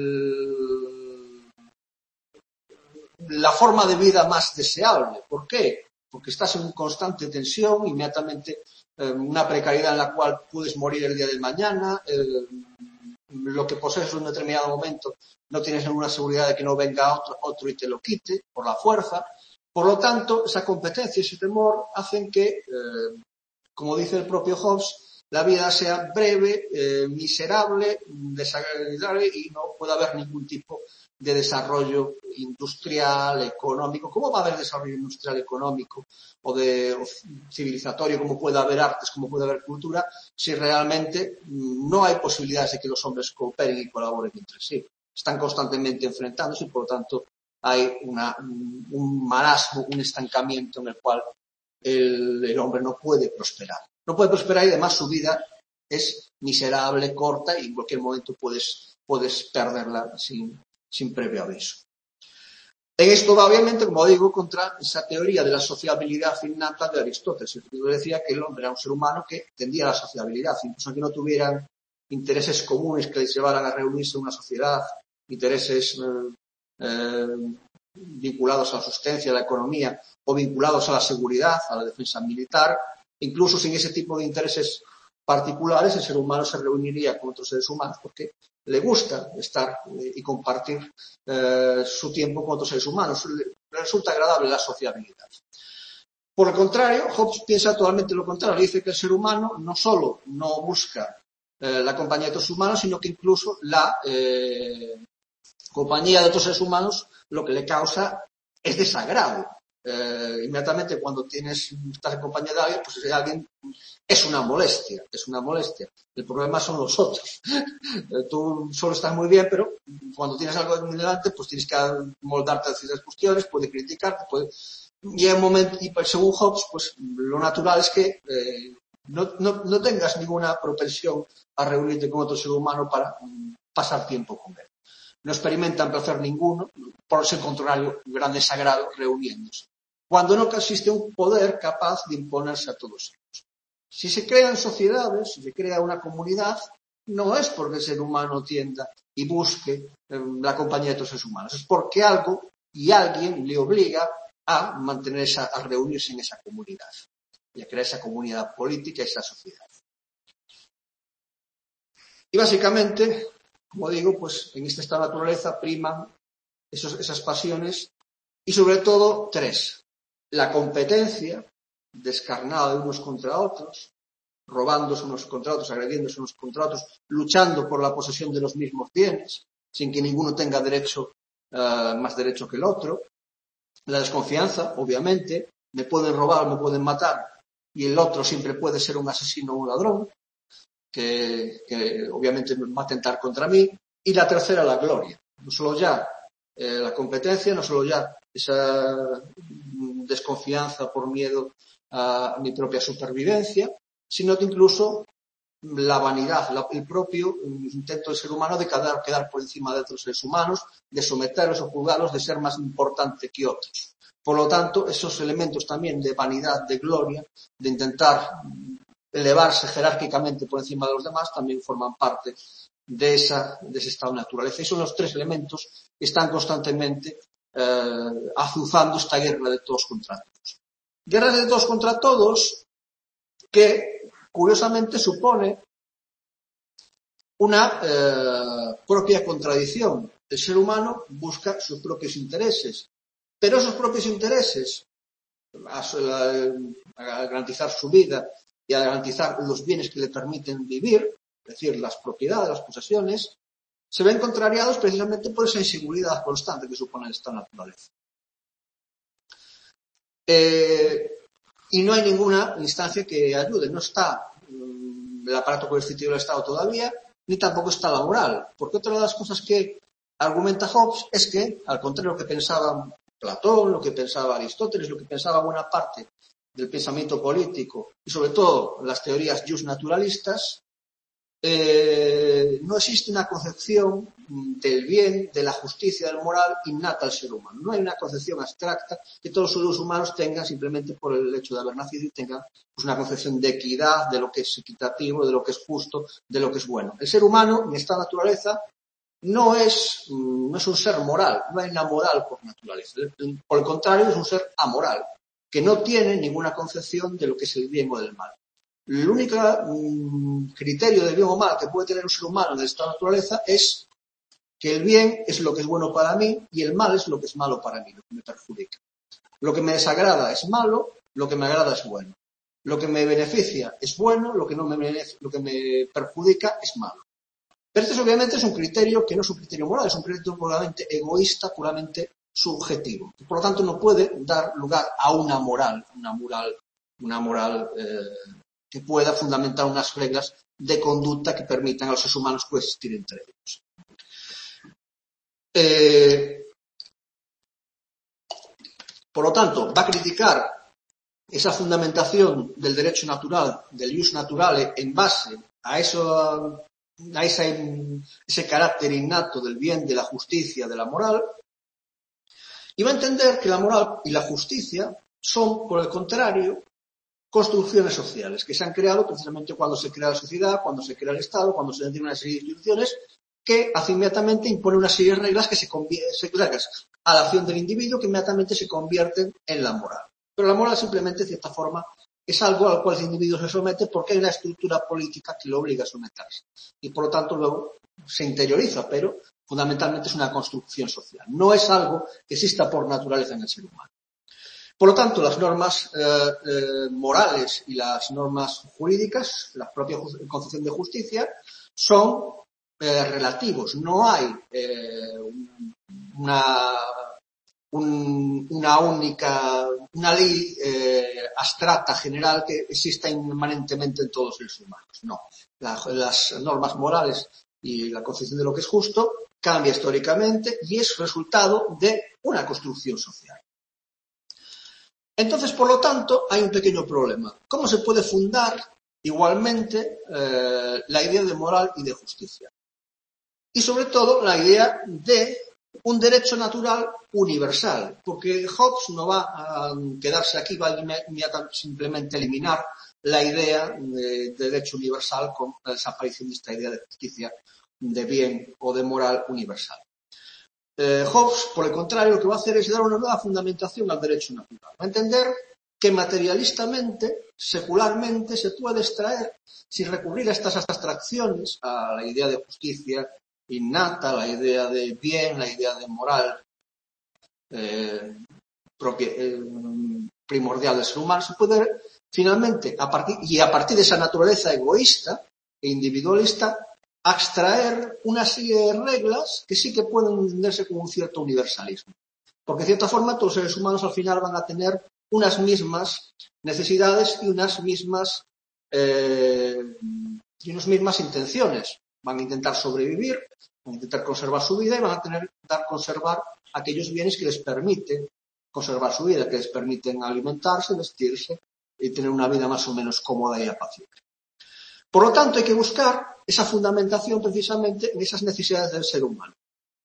Speaker 1: la forma de vida más deseable. ¿Por qué? Porque estás en constante tensión, inmediatamente una precariedad en la cual puedes morir el día de mañana, lo que posees en un determinado momento no tienes ninguna seguridad de que no venga otro y te lo quite por la fuerza. Por lo tanto, esa competencia y ese temor hacen que, como dice el propio Hobbes, la vida sea breve, miserable, desagradable y no pueda haber ningún tipo de desarrollo industrial, económico. ¿Cómo va a haber desarrollo industrial, económico o civilizatorio? ¿Cómo puede haber artes? ¿Cómo puede haber cultura? Si realmente no hay posibilidades de que los hombres cooperen y colaboren entre sí. Están constantemente enfrentándose y por lo tanto hay un marasmo, un estancamiento en el cual el hombre no puede prosperar. No puede prosperar y además su vida es miserable, corta y en cualquier momento puedes perderla sin previo aviso. En esto va obviamente, como digo, contra esa teoría de la sociabilidad innata de Aristóteles. Yo decía que el hombre era un ser humano que tendía a la sociabilidad, incluso que no tuvieran intereses comunes que les llevaran a reunirse en una sociedad, intereses vinculados a la subsistencia, a la economía o vinculados a la seguridad, a la defensa militar. Incluso sin ese tipo de intereses particulares, el ser humano se reuniría con otros seres humanos porque le gusta estar y compartir su tiempo con otros seres humanos. Le resulta agradable la sociabilidad. Por el contrario, Hobbes piensa totalmente lo contrario. Dice que el ser humano no solo no busca la compañía de otros humanos, sino que incluso la compañía de otros seres humanos lo que le causa es desagrado. inmediatamente cuando estás en compañía de alguien, pues ese alguien es una molestia. El problema son los otros. Tú solo estás muy bien, pero cuando tienes algo delante, pues tienes que moldarte a ciertas cuestiones, puede criticarte, y en un momento, y según Hobbes, pues lo natural es que no tengas ninguna propensión a reunirte con otro ser humano para pasar tiempo con él. No experimentan placer ninguno, por el contrario, un gran desagrado reuniéndose. Cuando no existe un poder capaz de imponerse a todos ellos. Si se crean sociedades, si se crea una comunidad, no es porque el ser humano tienda y busque la compañía de otros seres humanos, es porque algo y alguien le obliga a a reunirse en esa comunidad y a crear esa comunidad política, esa sociedad. Y básicamente, como digo, pues en esta estado de naturaleza priman esas pasiones y sobre todo tres. La competencia, descarnada de unos contra otros, robándose unos contra otros, agrediéndose unos contra otros, luchando por la posesión de los mismos bienes, sin que ninguno tenga más derecho que el otro. La desconfianza, obviamente, me pueden robar, me pueden matar, y el otro siempre puede ser un asesino o un ladrón, que obviamente va a atentar contra mí. Y la tercera, la gloria. No solo ya la competencia, no solo ya esa desconfianza por miedo a mi propia supervivencia, sino que incluso la vanidad, el propio intento del ser humano de quedar por encima de otros seres humanos, de someterlos o juzgarlos, de ser más importante que otros. Por lo tanto, esos elementos también de vanidad, de gloria, de intentar elevarse jerárquicamente por encima de los demás, también forman parte de ese estado de naturaleza. Y son los tres elementos que están constantemente azuzando esta guerra de todos contra todos. Guerra de todos contra todos que, curiosamente, supone una propia contradicción. El ser humano busca sus propios intereses, pero esos propios intereses, a garantizar su vida y a garantizar los bienes que le permiten vivir, es decir, las propiedades, las posesiones, se ven contrariados precisamente por esa inseguridad constante que supone esta naturaleza. Y no hay ninguna instancia que ayude, no está el aparato coercitivo del Estado todavía, ni tampoco está la moral, porque otra de las cosas que argumenta Hobbes es que, al contrario de lo que pensaba Platón, lo que pensaba Aristóteles, lo que pensaba buena parte del pensamiento político y sobre todo las teorías justnaturalistas, no existe una concepción del bien, de la justicia, del moral innata al ser humano. No hay una concepción abstracta que todos los humanos tengan simplemente por el hecho de haber nacido y tengan pues, una concepción de equidad, de lo que es equitativo, de lo que es justo, de lo que es bueno. El ser humano, en esta naturaleza, no es un ser moral, no hay una moral por naturaleza. Por el contrario, es un ser amoral, que no tiene ninguna concepción de lo que es el bien o del mal. El único criterio de bien o mal que puede tener un ser humano de esta naturaleza es que el bien es lo que es bueno para mí y el mal es lo que es malo para mí, lo que me perjudica. Lo que me desagrada es malo, lo que me agrada es bueno. Lo que me beneficia es bueno, lo que me perjudica es malo. Pero este obviamente es un criterio que no es un criterio moral, es un criterio puramente egoísta, puramente subjetivo. Por lo tanto, no puede dar lugar a una moral que pueda fundamentar unas reglas de conducta que permitan a los seres humanos coexistir entre ellos. Por lo tanto, va a criticar esa fundamentación del derecho natural, del jus naturale, en base a ese carácter innato del bien, de la justicia, de la moral, y va a entender que la moral y la justicia son, por el contrario, construcciones sociales que se han creado precisamente cuando se crea la sociedad, cuando se crea el Estado, cuando se tiene una serie de instituciones que inmediatamente impone una serie de reglas que reglas a la acción del individuo que inmediatamente se convierten en la moral. Pero la moral simplemente, de cierta forma, es algo al cual el individuo se somete porque hay una estructura política que lo obliga a someterse. Y por lo tanto luego se interioriza, pero fundamentalmente es una construcción social. No es algo que exista por naturaleza en el ser humano. Por lo tanto, las normas morales y las normas jurídicas, la propia concepción de justicia, son relativos. No hay una ley abstracta, general, que exista inmanentemente en todos los seres humanos. No. Las normas morales y la concepción de lo que es justo cambia históricamente y es resultado de una construcción social. Entonces, por lo tanto, hay un pequeño problema. ¿Cómo se puede fundar igualmente la idea de moral y de justicia? Y sobre todo la idea de un derecho natural universal, porque Hobbes no va a quedarse aquí, va a simplemente eliminar la idea de derecho universal con la desaparición de esta idea de justicia, de bien o de moral universal. Hobbes, por el contrario, lo que va a hacer es dar una nueva fundamentación al derecho natural. Va a entender que materialistamente, secularmente, se puede extraer, sin recurrir a estas abstracciones, a la idea de justicia innata, la idea de bien, la idea de moral primordial del ser humano, se puede finalmente, a partir de esa naturaleza egoísta e individualista, extraer una serie de reglas que sí que pueden entenderse como un cierto universalismo. Porque de cierta forma todos los seres humanos al final van a tener unas mismas necesidades y unas mismas intenciones. Van a intentar sobrevivir, van a intentar conservar su vida y van a intentar conservar aquellos bienes que les permiten conservar su vida, que les permiten alimentarse, vestirse y tener una vida más o menos cómoda y apacible. Por lo tanto, hay que buscar esa fundamentación precisamente en esas necesidades del ser humano.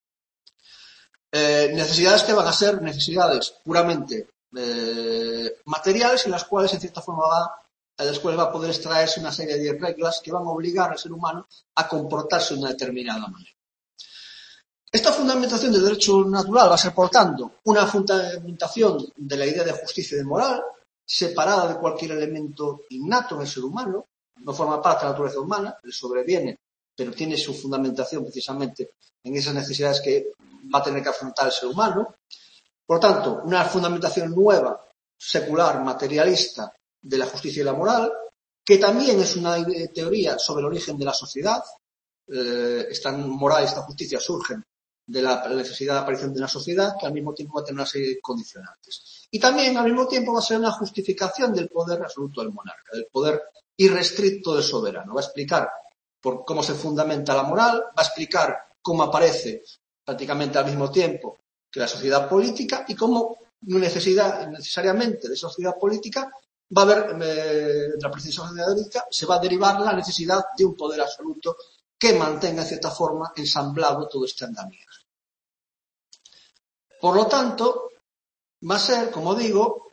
Speaker 1: Necesidades que van a ser necesidades puramente materiales, en las cuales, en cierta forma, de las cuales va a poder extraerse una serie de reglas que van a obligar al ser humano a comportarse de una determinada manera. Esta fundamentación del derecho natural va a ser, por tanto, una fundamentación de la idea de justicia y de moral, separada de cualquier elemento innato en el ser humano, no forma parte de la naturaleza humana, le sobreviene, pero tiene su fundamentación precisamente en esas necesidades que va a tener que afrontar el ser humano. Por tanto, una fundamentación nueva, secular, materialista, de la justicia y la moral, que también es una teoría sobre el origen de la sociedad. Esta moral y esta justicia surgen de la necesidad de aparición de una sociedad que al mismo tiempo va a tener una serie de condicionantes. Y también al mismo tiempo va a ser una justificación del poder absoluto del monarca, del poder irrestricto del soberano. Va a explicar por cómo se fundamenta la moral, va a explicar cómo aparece prácticamente al mismo tiempo que la sociedad política y cómo necesariamente de sociedad política va a haber, la precisión sociológica, se va a derivar la necesidad de un poder absoluto que mantenga, en cierta forma, ensamblado todo este andamiaje. Por lo tanto, va a ser, como digo,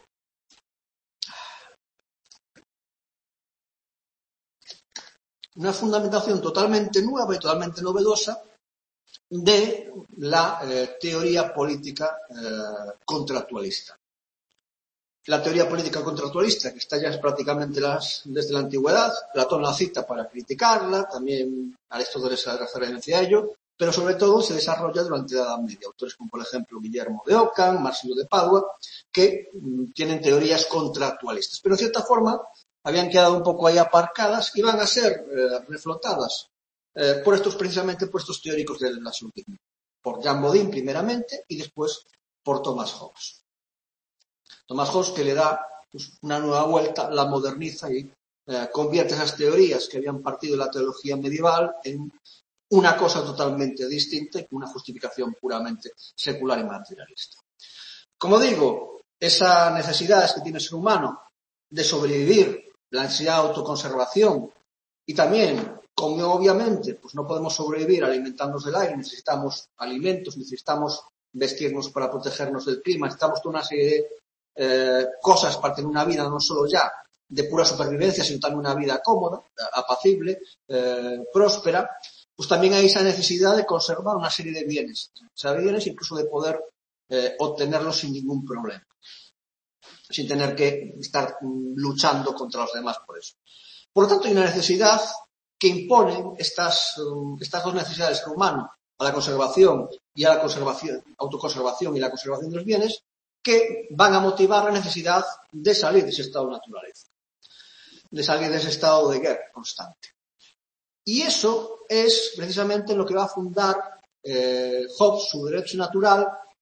Speaker 1: una fundamentación totalmente nueva y totalmente novedosa de la teoría política contractualista. La teoría política contractualista, que está ya prácticamente desde la antigüedad, Platón la cita para criticarla, también Aristóteles hace referencia a ello, pero sobre todo se desarrolla durante la Edad Media. Autores como, por ejemplo, Guillermo de Ockham, Marsilio de Padua, que tienen teorías contractualistas. Pero, de cierta forma, habían quedado un poco ahí aparcadas y van a ser reflotadas precisamente por estos teóricos del absolutismo. Por Jean Bodin, primeramente, y después por Thomas Hobbes. Thomas Hobbes, que le da una nueva vuelta, la moderniza y convierte esas teorías que habían partido de la teología medieval en una cosa totalmente distinta y con una justificación puramente secular y materialista. Como digo, esas necesidades que tiene el ser humano de sobrevivir, la necesidad de autoconservación y también, como obviamente, pues no podemos sobrevivir alimentándonos del aire, necesitamos alimentos, necesitamos vestirnos para protegernos del clima, necesitamos toda una serie de cosas para tener una vida no solo ya de pura supervivencia, sino también una vida cómoda, apacible, próspera, pues también hay esa necesidad de conservar una serie de bienes, o sea, bienes incluso de poder obtenerlos sin ningún problema, sin tener que estar luchando contra los demás por eso. Por lo tanto, hay una necesidad que imponen estas dos necesidades del ser humano a la conservación y a la autoconservación y la conservación de los bienes, que van a motivar la necesidad de salir de ese estado de naturaleza, de salir de ese estado de guerra constante. Y eso es precisamente lo que va a fundar Hobbes, su derecho natural,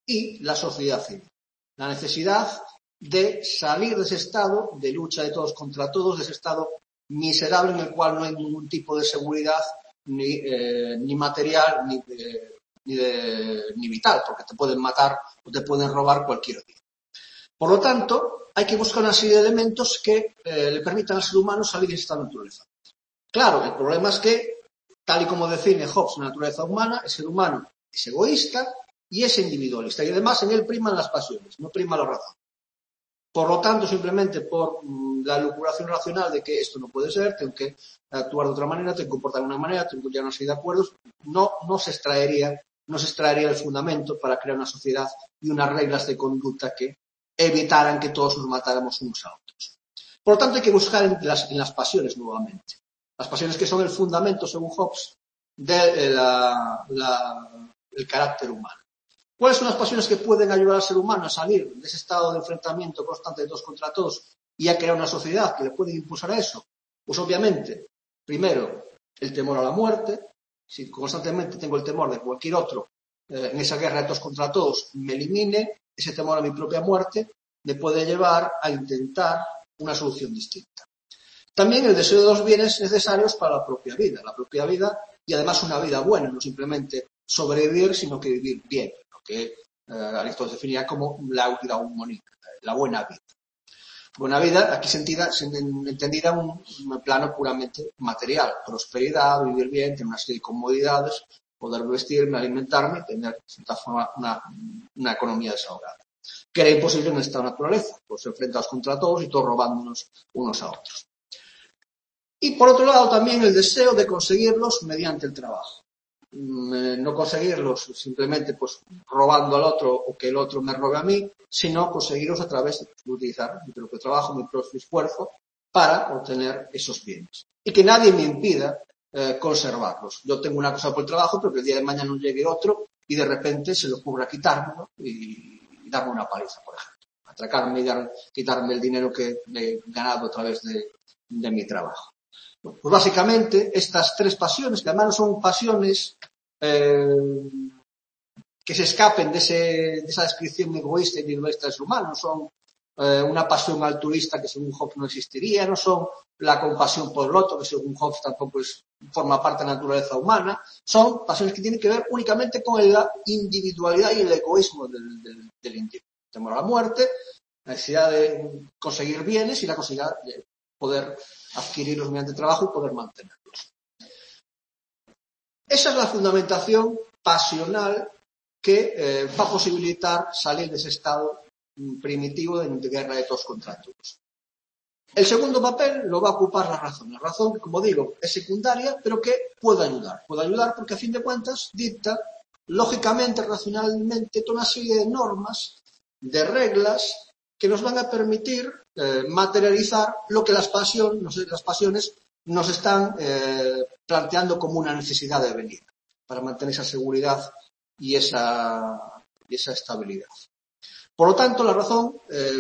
Speaker 1: y la sociedad civil. La necesidad de salir de ese estado de lucha de todos contra todos, de ese estado miserable en el cual no hay ningún tipo de seguridad ni material ni vital, porque te pueden matar o te pueden robar cualquier día. Por lo tanto, hay que buscar una serie de elementos que le permitan al ser humano salir de esta naturaleza. Claro, el problema es que, tal y como define Hobbes la naturaleza humana, el ser humano es egoísta y es individualista. Y además en él priman las pasiones, no prima la razón. Por lo tanto, simplemente por la elucubración racional de que esto no puede ser, tengo que actuar de otra manera, tengo que comportarme de una manera, tengo que llegar a una serie de acuerdos, no se extraería el fundamento para crear una sociedad y unas reglas de conducta que evitaran que todos nos matáramos unos a otros. Por lo tanto, hay que buscar en las pasiones nuevamente. Las pasiones que son el fundamento, según Hobbes, del carácter humano. ¿Cuáles son las pasiones que pueden ayudar al ser humano a salir de ese estado de enfrentamiento constante de todos contra todos y a crear una sociedad que le puede impulsar a eso? Pues obviamente, primero, el temor a la muerte. Si constantemente tengo el temor de que cualquier otro en esa guerra de todos contra todos me elimine, ese temor a mi propia muerte me puede llevar a intentar una solución distinta. También el deseo de los bienes necesarios para la propia vida y además una vida buena, no simplemente sobrevivir, sino que vivir bien, lo que Aristóteles definía como la eudaimonia, la buena vida. Buena vida, aquí entendida en un plano puramente material, prosperidad, vivir bien, tener una serie de comodidades, poder vestirme, alimentarme y tener, de cierta forma, una economía desahogada. Que era imposible en esta naturaleza, pues enfrentados contra todos y todos robándonos unos a otros. Y por otro lado también el deseo de conseguirlos mediante el trabajo. No conseguirlos simplemente pues robando al otro o que el otro me robe a mí, sino conseguirlos a través de utilizar mi propio trabajo, mi propio esfuerzo para obtener esos bienes. Y que nadie me impida conservarlos. Yo tengo una cosa por el trabajo, pero que el día de mañana no llegue otro y de repente se le ocurra quitármelo y darme una paliza, por ejemplo. Atracarme y quitarme el dinero que he ganado a través de mi trabajo. Pues básicamente estas tres pasiones, que además no son pasiones que se escapen de esa descripción egoísta y individualista del ser humano, son una pasión altruista que según Hobbes no existiría, no son la compasión por el otro, que según Hobbes tampoco forma parte de la naturaleza humana, son pasiones que tienen que ver únicamente con la individualidad y el egoísmo del individuo. Temor a la muerte, la necesidad de conseguir bienes y la necesidad de poder adquirirlos mediante trabajo y poder mantenerlos. Esa es la fundamentación pasional que va a posibilitar salir de ese estado primitivo de guerra de todos contra todos. El segundo papel lo va a ocupar la razón. La razón, como digo, es secundaria, pero que puede ayudar. Puede ayudar porque, a fin de cuentas, dicta lógicamente, racionalmente, toda una serie de normas, de reglas, que nos van a permitir materializar lo que las pasiones nos están planteando como una necesidad de venir, para mantener esa seguridad y esa estabilidad. Por lo tanto, la razón,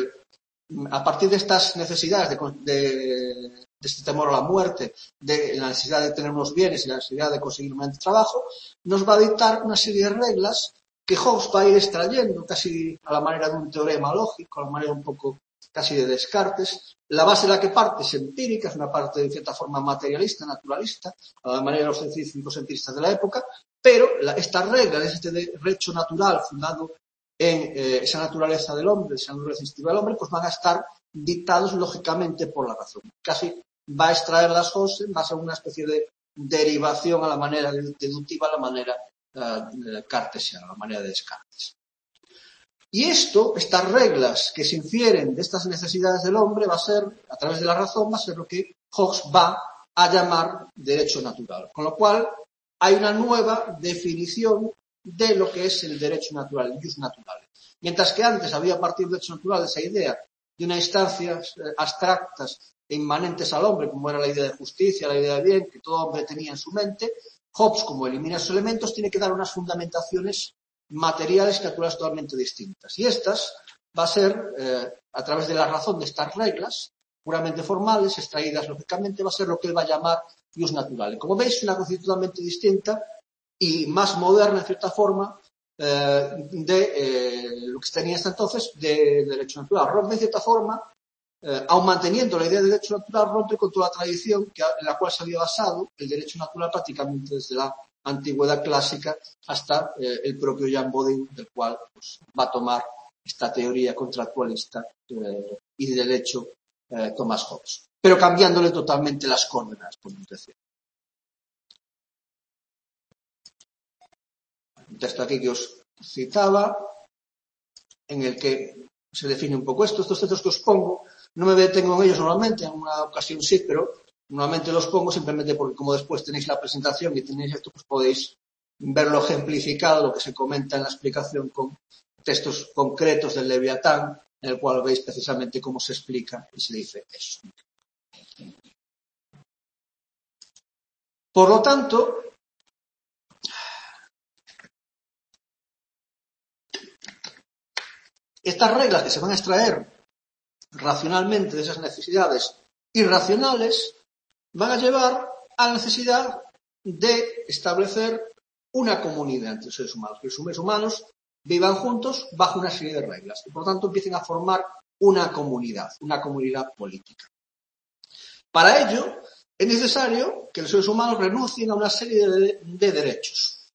Speaker 1: a partir de estas necesidades, de este temor a la muerte, de la necesidad de tener unos bienes y la necesidad de conseguir un trabajo, nos va a dictar una serie de reglas que Hobbes va a ir extrayendo casi a la manera de un teorema lógico, a la manera un poco casi de Descartes. La base de la que parte es empírica, es una parte de cierta forma materialista, naturalista, a la manera de los científicos empiristas de la época, pero estas reglas, este derecho natural fundado en esa naturaleza del hombre, esa naturaleza instintiva del hombre, pues van a estar dictados lógicamente por la razón. Casi va a extraerlas Hobbes, va a ser una especie de derivación a la manera deductiva, a la manera cartesiana, a la manera de Descartes. Y estas reglas que se infieren de estas necesidades del hombre, va a ser, a través de la razón, va a ser lo que Hobbes va a llamar derecho natural. Con lo cual, hay una nueva definición de lo que es el derecho natural, el jus naturale. Mientras que antes había a partir del derecho natural esa idea de unas instancias abstractas e inmanentes al hombre, como era la idea de justicia, la idea de bien, que todo hombre tenía en su mente, Hobbes, como elimina esos elementos, tiene que dar unas fundamentaciones materiales y naturales totalmente distintas. Y estas va a ser, a través de la razón de estas reglas, puramente formales, extraídas lógicamente, va a ser lo que él va a llamar jus naturale. Como veis, es una concepción totalmente distinta y más moderna, en cierta forma, lo que se tenía hasta entonces de derecho natural. Rompe, en cierta forma, aun manteniendo la idea de derecho natural, rompe con toda la tradición en la cual se había basado el derecho natural prácticamente desde la antigüedad clásica hasta el propio Jean Bodin, del cual pues, va a tomar esta teoría contractualista y de derecho Thomas Hobbes, pero cambiándole totalmente las coordenadas, podemos decir. Un texto aquí que os citaba, en el que se define un poco esto. Estos textos que os pongo, no me detengo en ellos normalmente, en una ocasión sí, pero normalmente los pongo simplemente porque como después tenéis la presentación y tenéis esto, pues podéis verlo ejemplificado, lo que se comenta en la explicación con textos concretos del Leviatán, en el cual veis precisamente cómo se explica y se dice eso. Por lo tanto, estas reglas que se van a extraer racionalmente de esas necesidades irracionales van a llevar a la necesidad de establecer una comunidad entre los seres humanos. Que los seres humanos vivan juntos bajo una serie de reglas y, por tanto, empiecen a formar una comunidad política. Para ello, es necesario que los seres humanos renuncien a una serie de derechos.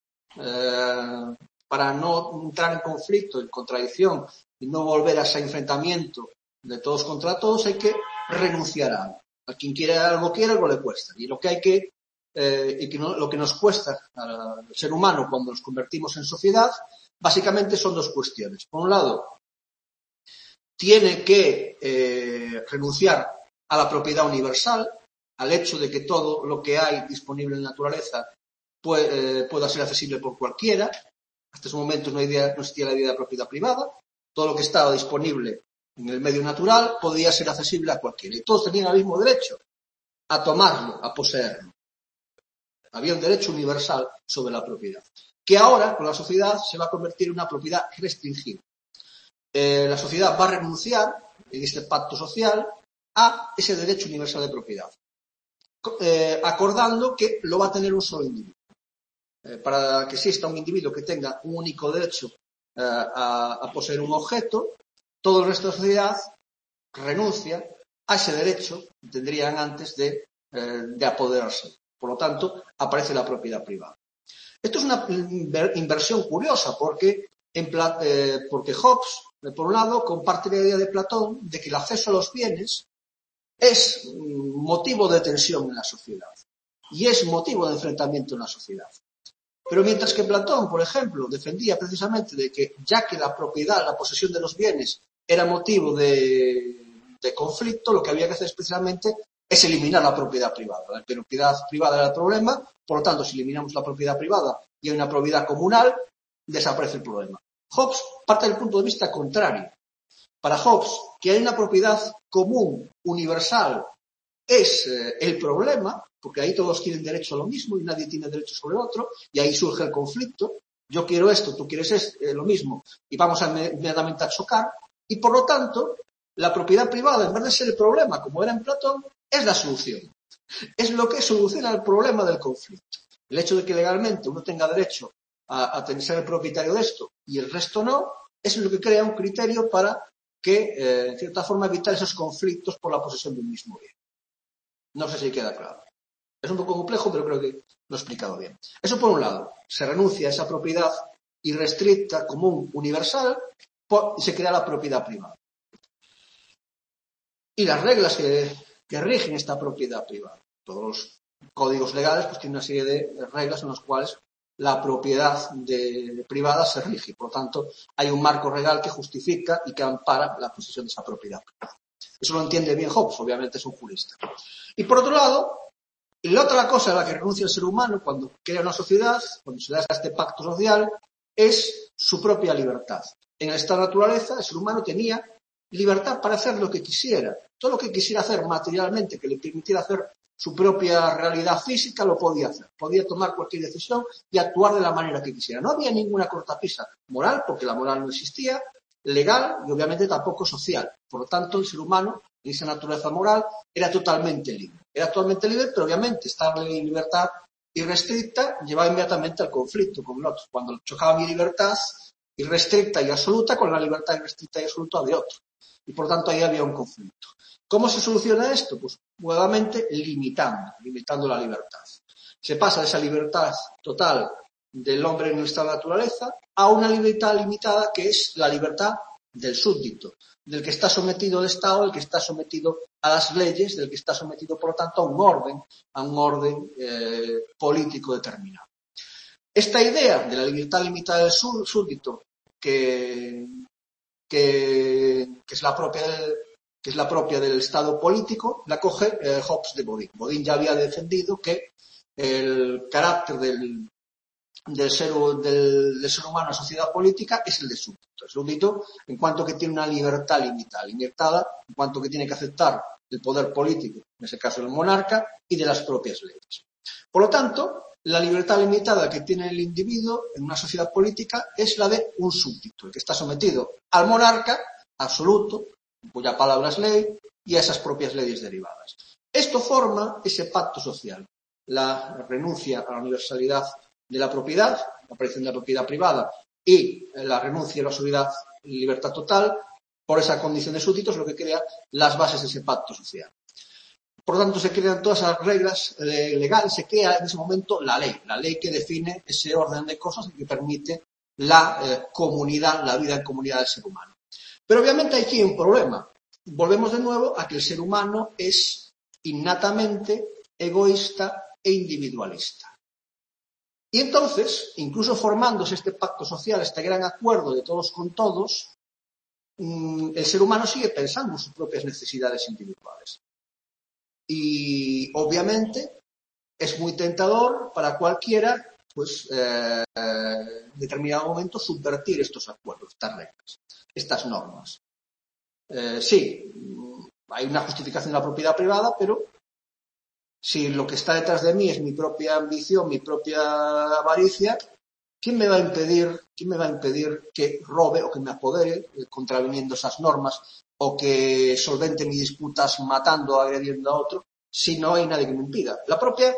Speaker 1: Para no entrar en conflicto, en contradicción y no volver a ese enfrentamiento de todos contra todos, hay que renunciar a algo. A quien quiera, algo le cuesta. Y lo que hay que, lo que nos cuesta al ser humano cuando nos convertimos en sociedad, básicamente son dos cuestiones. Por un lado, tiene que renunciar a la propiedad universal, al hecho de que todo lo que hay disponible en la naturaleza pueda ser accesible por cualquiera. Hasta ese momento no existía la idea de la propiedad privada. Todo lo que estaba disponible en el medio natural podía ser accesible a cualquiera. Y todos tenían el mismo derecho a tomarlo, a poseerlo. Había un derecho universal sobre la propiedad, que ahora, con la sociedad, se va a convertir en una propiedad restringida. La sociedad va a renunciar, en este pacto social, a ese derecho universal de propiedad, acordando que lo va a tener un solo individuo. Para que exista un individuo que tenga un único derecho a poseer un objeto, todo el resto de la sociedad renuncia a ese derecho que tendrían antes de apoderarse. Por lo tanto, aparece la propiedad privada. Esto es una inversión curiosa porque Hobbes, por un lado, comparte la idea de Platón de que el acceso a los bienes es motivo de tensión en la sociedad y es motivo de enfrentamiento en la sociedad. Pero mientras que Platón, por ejemplo, defendía precisamente de que ya que la propiedad, la posesión de los bienes era motivo de conflicto, lo que había que hacer especialmente es eliminar la propiedad privada. La propiedad privada era el problema, por lo tanto, si eliminamos la propiedad privada y hay una propiedad comunal, desaparece el problema. Hobbes parte del punto de vista contrario. Para Hobbes, que hay una propiedad común, universal, es el problema, porque ahí todos quieren derecho a lo mismo y nadie tiene derecho sobre otro, y ahí surge el conflicto. Yo quiero esto, tú quieres lo mismo, y vamos inmediatamente a chocar. Y por lo tanto, la propiedad privada, en vez de ser el problema, como era en Platón, es la solución. Es lo que soluciona el problema del conflicto. El hecho de que legalmente uno tenga derecho a ser el propietario de esto y el resto no, es lo que crea un criterio para que, en cierta forma, evitar esos conflictos por la posesión de un mismo bien. No sé si queda claro. Es un poco complejo, pero creo que lo he explicado bien. Eso por un lado. Se renuncia a esa propiedad irrestricta, común, universal, y se crea la propiedad privada. Y las reglas que rigen esta propiedad privada. Todos los códigos legales pues tienen una serie de reglas en las cuales la propiedad privada se rige. Por lo tanto, hay un marco legal que justifica y que ampara la posesión de esa propiedad privada. Eso lo entiende bien Hobbes, obviamente es un jurista. Y por otro lado, la otra cosa a la que renuncia el ser humano cuando crea una sociedad, cuando se da este pacto social, es su propia libertad. En el estado de naturaleza, el ser humano tenía libertad para hacer lo que quisiera. Todo lo que quisiera hacer materialmente, que le permitiera hacer su propia realidad física, lo podía hacer. Podía tomar cualquier decisión y actuar de la manera que quisiera. No había ninguna cortapisa moral, porque la moral no existía, legal y obviamente tampoco social. Por lo tanto, el ser humano, en esa naturaleza moral, era totalmente libre. Era totalmente libre, pero obviamente estaba en libertad irrestricta llevaba inmediatamente al conflicto con el otro. Cuando chocaba mi libertad irrestricta y absoluta con la libertad irrestricta y absoluta de otro. Y por tanto ahí había un conflicto. ¿Cómo se soluciona esto? Pues nuevamente limitando la libertad. Se pasa de esa libertad total del hombre en nuestra naturaleza a una libertad limitada que es la libertad del súbdito, del que está sometido al Estado, del que está sometido a las leyes, del que está sometido, por lo tanto, a un orden político determinado. Esta idea de la libertad limitada del súbdito, que es la propia del Estado político, la coge Hobbes de Bodin. Bodin ya había defendido que el carácter del ser humano en la sociedad política es el de súbdito. El súbdito, en cuanto que tiene una libertad limitada, en cuanto que tiene que aceptar el poder político, en ese caso el monarca, y de las propias leyes. Por lo tanto, la libertad limitada que tiene el individuo en una sociedad política es la de un súbdito, el que está sometido al monarca absoluto, cuya palabra es ley, y a esas propias leyes derivadas. Esto forma ese pacto social, la renuncia a la universalidad de la propiedad, la aparición de la propiedad privada y la renuncia a la libertad total, por esa condición de súbditos, lo que crea las bases de ese pacto social. Por lo tanto, se crean todas esas reglas legales, se crea en ese momento la ley que define ese orden de cosas y que permite la comunidad, la vida en comunidad del ser humano. Pero obviamente hay aquí un problema. Volvemos de nuevo a que el ser humano es innatamente egoísta e individualista. Y entonces, incluso formándose este pacto social, este gran acuerdo de todos con todos, el ser humano sigue pensando en sus propias necesidades individuales. Y obviamente es muy tentador para cualquiera, pues, en determinado momento subvertir estos acuerdos, estas reglas, estas normas. Sí, hay una justificación de la propiedad privada, pero si lo que está detrás de mí es mi propia ambición, mi propia avaricia, ¿quién me va a impedir que robe o que me apodere contraviniendo esas normas o que solvente mis disputas matando o agrediendo a otro si no hay nadie que me impida? ¿La propia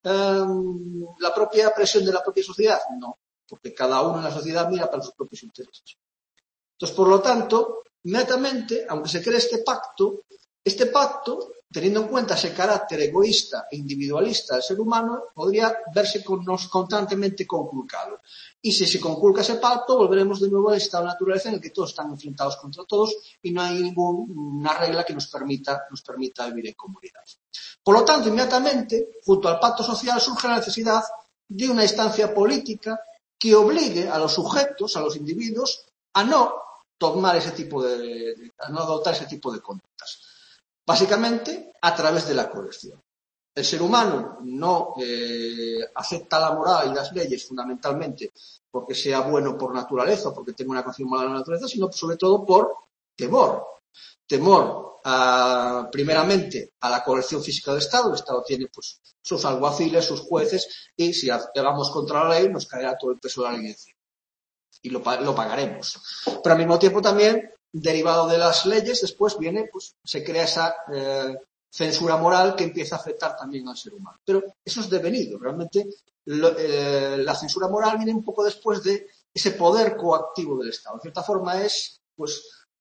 Speaker 1: presión de la propia sociedad? No, porque cada uno en la sociedad mira para sus propios intereses. Entonces, por lo tanto, inmediatamente, aunque se cree este pacto, teniendo en cuenta ese carácter egoísta e individualista del ser humano, podría verse constantemente conculcado. Y si se conculca ese pacto, volveremos de nuevo al estado de naturaleza en el que todos están enfrentados contra todos y no hay ninguna regla que nos permita vivir en comunidad. Por lo tanto, inmediatamente, junto al pacto social, surge la necesidad de una instancia política que obligue a los sujetos, a los individuos, a no adoptar ese tipo de conductas. Básicamente, a través de la coerción. El ser humano no acepta la moral y las leyes fundamentalmente porque sea bueno por naturaleza o porque tenga una concepción mala de la naturaleza, sino sobre todo por temor. Temor, primeramente, a la coerción física del Estado. El Estado tiene pues sus alguaciles, sus jueces, y si vamos contra la ley nos caerá todo el peso de la ley encima. Y lo pagaremos. Pero al mismo tiempo también, derivado de las leyes, después viene, pues, se crea esa censura moral que empieza a afectar también al ser humano. Pero eso es devenido. Realmente la censura moral viene un poco después de ese poder coactivo del Estado. En cierta forma es, pues,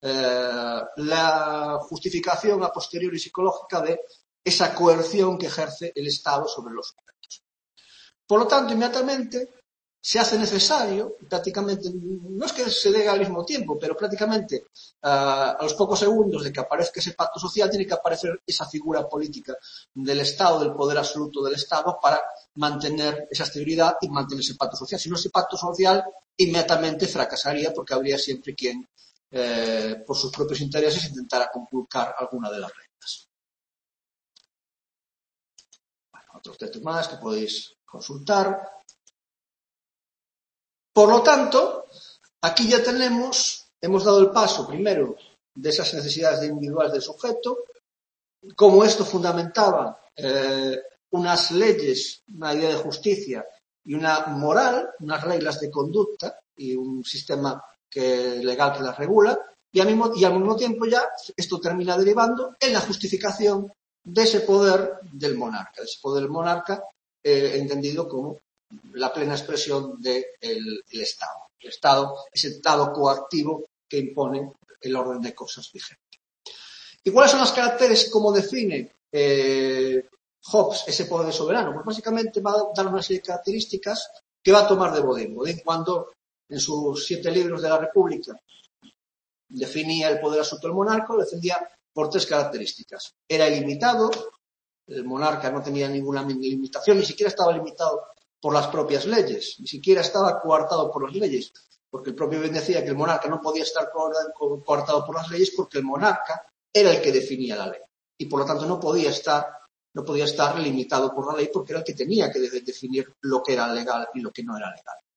Speaker 1: la justificación a posteriori psicológica de esa coerción que ejerce el Estado sobre los sujetos. Por lo tanto, inmediatamente se hace necesario, prácticamente, no es que se dé al mismo tiempo, pero prácticamente a los pocos segundos de que aparezca ese pacto social, tiene que aparecer esa figura política del Estado, del poder absoluto del Estado, para mantener esa estabilidad y mantener ese pacto social. Si no, ese pacto social inmediatamente fracasaría porque habría siempre quien, por sus propios intereses, intentara conculcar alguna de las reglas. Bueno, otros textos más que podéis consultar. Por lo tanto, aquí ya hemos dado el paso primero de esas necesidades individuales del sujeto, cómo esto fundamentaba unas leyes, una idea de justicia y una moral, unas reglas de conducta y un sistema legal que las regula, y al mismo tiempo ya esto termina derivando en la justificación de ese poder del monarca entendido como la plena expresión del Estado. El Estado es el Estado coactivo que impone el orden de cosas vigente. ¿Y cuáles son las caracteres, cómo define Hobbes ese poder soberano? Pues básicamente va a dar una serie de características que va a tomar de Bodin. Bodin, cuando en sus 7 libros de la República definía el poder absoluto del monarca, lo defendía por 3 características. Era ilimitado, el monarca no tenía ninguna limitación, ni siquiera estaba limitado por las propias leyes, ni siquiera estaba coartado por las leyes, porque el propio Ben decía que el monarca no podía estar coartado por las leyes porque el monarca era el que definía la ley y por lo tanto no podía estar limitado por la ley porque era el que tenía que definir lo que era legal y lo que no era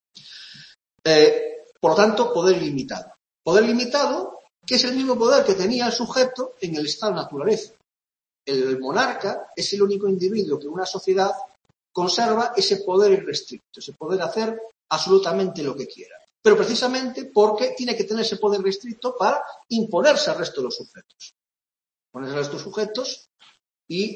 Speaker 1: legal. Por lo tanto, poder ilimitado. Poder limitado, que es el mismo poder que tenía el sujeto en el estado de naturaleza. El monarca es el único individuo que en una sociedad conserva ese poder irrestricto, ese poder de hacer absolutamente lo que quiera. Pero precisamente porque tiene que tener ese poder restricto para imponerse al resto de los sujetos. Ponerse al resto de los sujetos y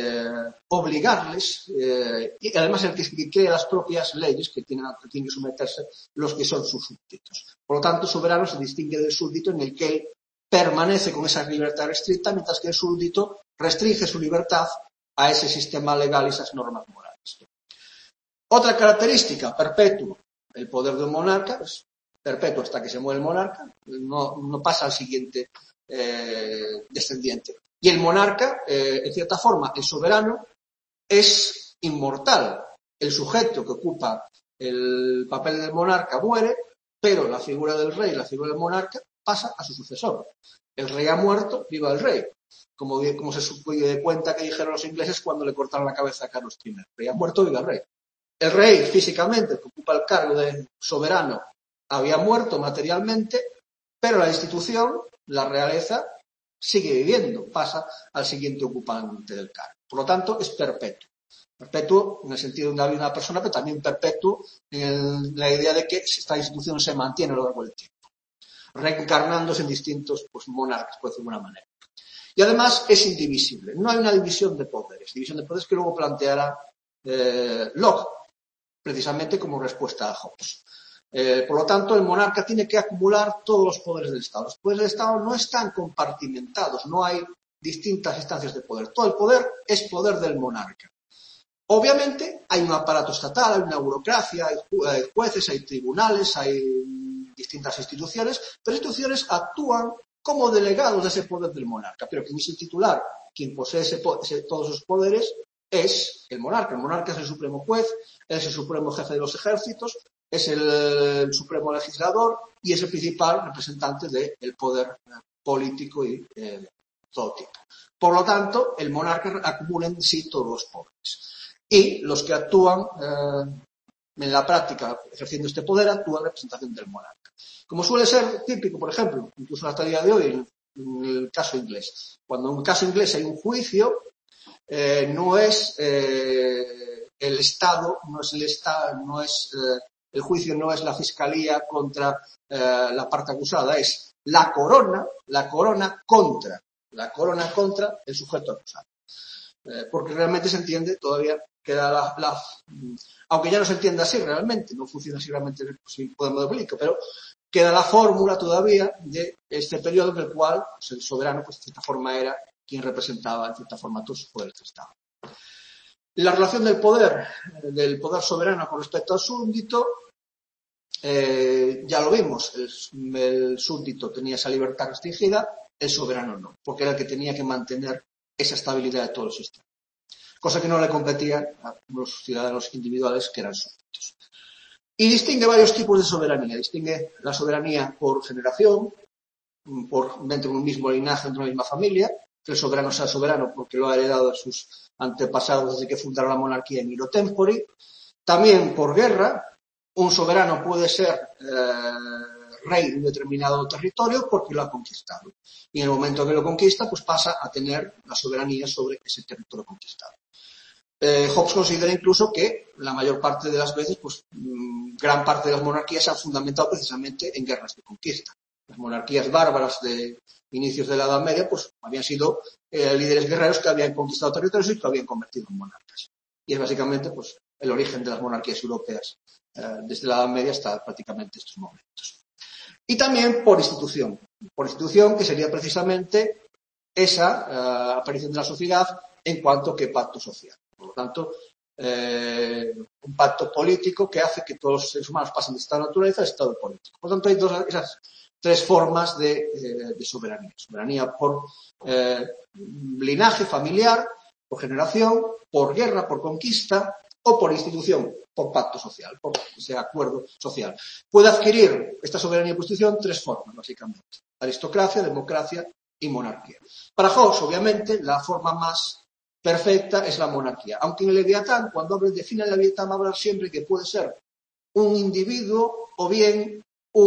Speaker 1: obligarles, y además el que crea las propias leyes que tienen que someterse los que son sus súbditos. Por lo tanto, el soberano se distingue del súbdito en el que él permanece con esa libertad restricta, mientras que el súbdito restringe su libertad a ese sistema legal y esas normas morales. Otra característica, perpetuo. El poder de un monarca es perpetuo hasta que se muere el monarca, no pasa al siguiente descendiente. Y el monarca, en cierta forma, el soberano, es inmortal. El sujeto que ocupa el papel del monarca muere, pero la figura del rey, la figura del monarca, pasa a su sucesor. El rey ha muerto, viva el rey. Como se cuenta que dijeron los ingleses cuando le cortaron la cabeza a Carlos I. El rey ha muerto, viva el rey. El rey, físicamente, que ocupa el cargo de soberano, había muerto materialmente, pero la institución, la realeza, sigue viviendo, pasa al siguiente ocupante del cargo. Por lo tanto, es perpetuo. Perpetuo en el sentido de una persona, pero también perpetuo en la idea de que esta institución se mantiene a lo largo del tiempo, reencarnándose en distintos monarcas, por decirlo de alguna manera. Y además es indivisible. No hay una división de poderes. División de poderes que luego planteará Locke, precisamente como respuesta a Hobbes. Por lo tanto, el monarca tiene que acumular todos los poderes del Estado. Los poderes del Estado no están compartimentados, no hay distintas instancias de poder. Todo el poder es poder del monarca. Obviamente, hay un aparato estatal, hay una burocracia, hay jueces, hay tribunales, hay distintas instituciones, pero las instituciones actúan como delegados de ese poder del monarca. Pero quien es el titular, quien posee todos esos poderes, es el monarca. El monarca es el supremo juez, es el supremo jefe de los ejércitos, es el supremo legislador y es el principal representante del poder político y todo tipo. Por lo tanto, el monarca acumula en sí todos los poderes. Y los que actúan en la práctica ejerciendo este poder actúan en representación del monarca. Como suele ser típico, por ejemplo, incluso hasta el día de hoy, en el caso inglés. Cuando en un caso inglés hay un juicio, no es el Estado, el juicio no es la fiscalía contra la parte acusada, es la corona contra el sujeto acusado. Porque realmente se entiende, todavía queda aunque ya no se entienda así realmente, no funciona así realmente si podemos aplicar, pero queda la fórmula todavía de este periodo en el cual el soberano, pues de cierta forma, era quien representaba en cierta forma todos los poderes del Estado. La relación del poder soberano con respecto al súbdito, ya lo vimos, el súbdito tenía esa libertad restringida, el soberano no, porque era el que tenía que mantener esa estabilidad de todos los sistemas. Cosa que no le competía a los ciudadanos individuales que eran súbditos. Y distingue varios tipos de soberanía. Distingue la soberanía por generación, dentro de un mismo linaje, dentro de una misma familia, que el soberano sea soberano porque lo ha heredado de sus antepasados desde que fundaron la monarquía en Iro Tempori. También por guerra, un soberano puede ser rey de un determinado territorio porque lo ha conquistado. Y en el momento que lo conquista, pues pasa a tener la soberanía sobre ese territorio conquistado. Hobbes considera incluso que la mayor parte de las veces, pues gran parte de las monarquías se han fundamentado precisamente en guerras de conquista. Las monarquías bárbaras de inicios de la Edad Media, pues habían sido líderes guerreros que habían conquistado territorios y que habían convertido en monarcas. Y es básicamente pues, el origen de las monarquías europeas desde la Edad Media hasta prácticamente estos momentos. Y también por institución que sería precisamente esa aparición de la sociedad en cuanto que pacto social. Por lo tanto, un pacto político que hace que todos los seres humanos pasen de estado de naturaleza a estado político. Por lo tanto, hay esas tres formas de soberanía. Soberanía por linaje familiar, por generación, por guerra, por conquista o por institución, por pacto social, por ese acuerdo social. Puede adquirir esta soberanía por institución tres formas, básicamente. Aristocracia, democracia y monarquía. Para Hobbes, obviamente, la forma más perfecta es la monarquía. Aunque en el Leviatán, cuando define el Leviatán, va a hablar siempre que puede ser un individuo o bien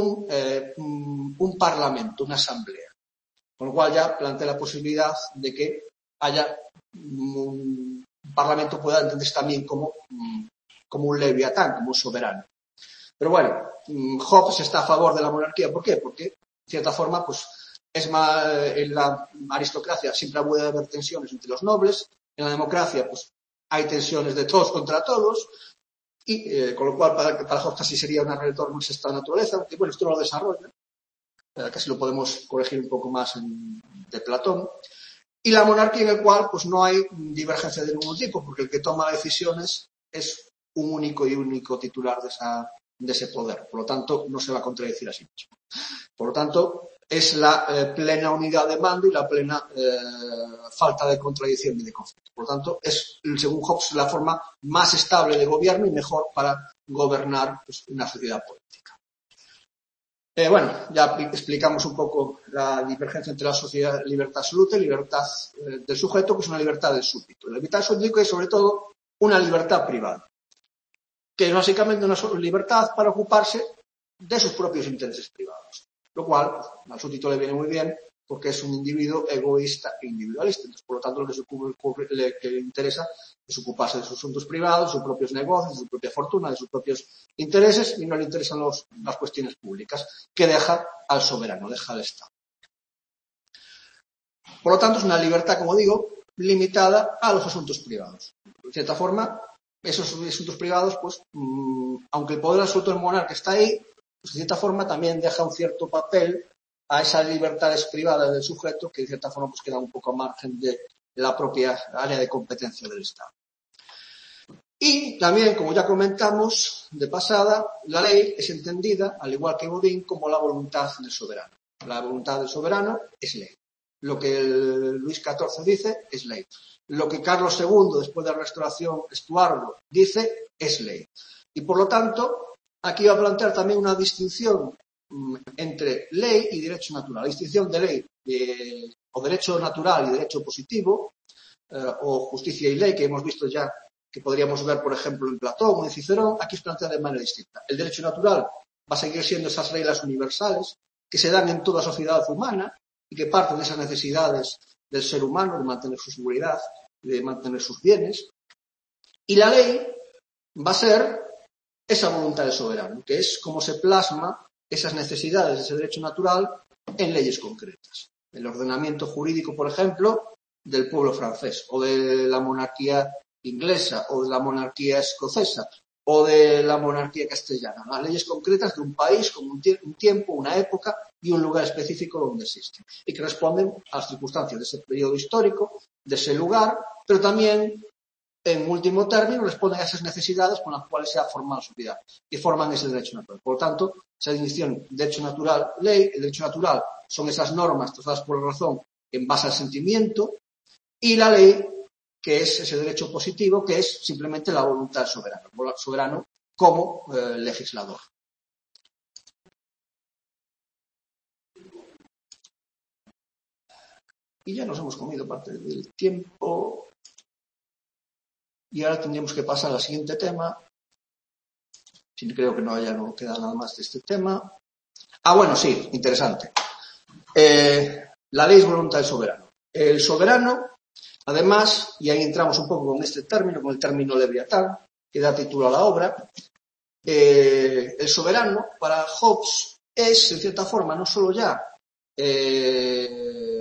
Speaker 1: un parlamento, una asamblea. Con lo cual ya plantea la posibilidad de que haya un parlamento pueda entenderse también como un Leviatán, como un soberano. Pero bueno, Hobbes está a favor de la monarquía. ¿Por qué? Porque, de cierta forma, pues es más, en la aristocracia siempre puede haber tensiones entre los nobles, en la democracia pues hay tensiones de todos contra todos, y con lo cual para Hobbes casi sería una retorno a esta naturaleza, aunque bueno, esto no lo desarrolla, casi lo podemos corregir un poco más de Platón. Y la monarquía en el cual pues no hay divergencia de ningún tipo, porque el que toma decisiones es un único titular de ese poder. Por lo tanto, no se va a contradecir a sí mismo. Por lo tanto, es la plena unidad de mando y la plena falta de contradicción y de conflicto. Por lo tanto, es, según Hobbes, la forma más estable de gobierno y mejor para gobernar pues, una sociedad política. Bueno, ya explicamos un poco la divergencia entre la sociedad, libertad absoluta y libertad del sujeto, que es una libertad del súbdito. La libertad del súbdito es, sobre todo, una libertad privada, que es básicamente una libertad para ocuparse de sus propios intereses privados. Lo cual, al súbdito le viene muy bien porque es un individuo egoísta e individualista. Entonces, por lo tanto, lo que le interesa es ocuparse de sus asuntos privados, de sus propios negocios, de su propia fortuna, de sus propios intereses, y no le interesan las cuestiones públicas, que deja al soberano, deja al Estado. Por lo tanto, es una libertad, como digo, limitada a los asuntos privados. De cierta forma, esos asuntos privados, pues, aunque el poder absoluto del monarca está ahí, pues, de cierta forma también deja un cierto papel a esas libertades privadas del sujeto que de cierta forma pues queda un poco a margen de la propia área de competencia del Estado. Y también, como ya comentamos de pasada, la ley es entendida, al igual que Godín, como la voluntad del soberano. La voluntad del soberano es ley. Lo que Luis XIV dice es ley. Lo que Carlos II, después de la restauración, Estuardo, dice es ley. Y por lo tanto, aquí va a plantear también una distinción entre ley y derecho natural. La distinción de ley o derecho natural y derecho positivo, o justicia y ley, que hemos visto ya, que podríamos ver, por ejemplo, en Platón o en Cicerón, aquí se plantea de manera distinta. El derecho natural va a seguir siendo esas reglas universales que se dan en toda sociedad humana y que parten de esas necesidades del ser humano, de mantener su seguridad, de mantener sus bienes. Y la ley va a ser esa voluntad del soberano, que es como se plasma esas necesidades de ese derecho natural en leyes concretas. El ordenamiento jurídico, por ejemplo, del pueblo francés, o de la monarquía inglesa, o de la monarquía escocesa, o de la monarquía castellana. Las leyes concretas de un país con un tiempo, una época y un lugar específico donde existen, y que responden a las circunstancias de ese periodo histórico, de ese lugar, pero también, en último término, responden a esas necesidades con las cuales se ha formado la sociedad, que forman ese derecho natural. Por lo tanto, esa distinción derecho natural, ley, el derecho natural son esas normas trazadas por la razón en base al sentimiento, y la ley, que es ese derecho positivo, que es simplemente la voluntad del soberano como legislador. Y ya nos hemos comido parte del tiempo. Y ahora tendríamos que pasar al siguiente tema. Creo que no queda nada más de este tema. Bueno, sí, interesante. La ley es voluntad del soberano. El soberano, además, y ahí entramos un poco con este término, con el término Leviatán, que da título a la obra, el soberano, para Hobbes, es, en cierta forma, no solo ya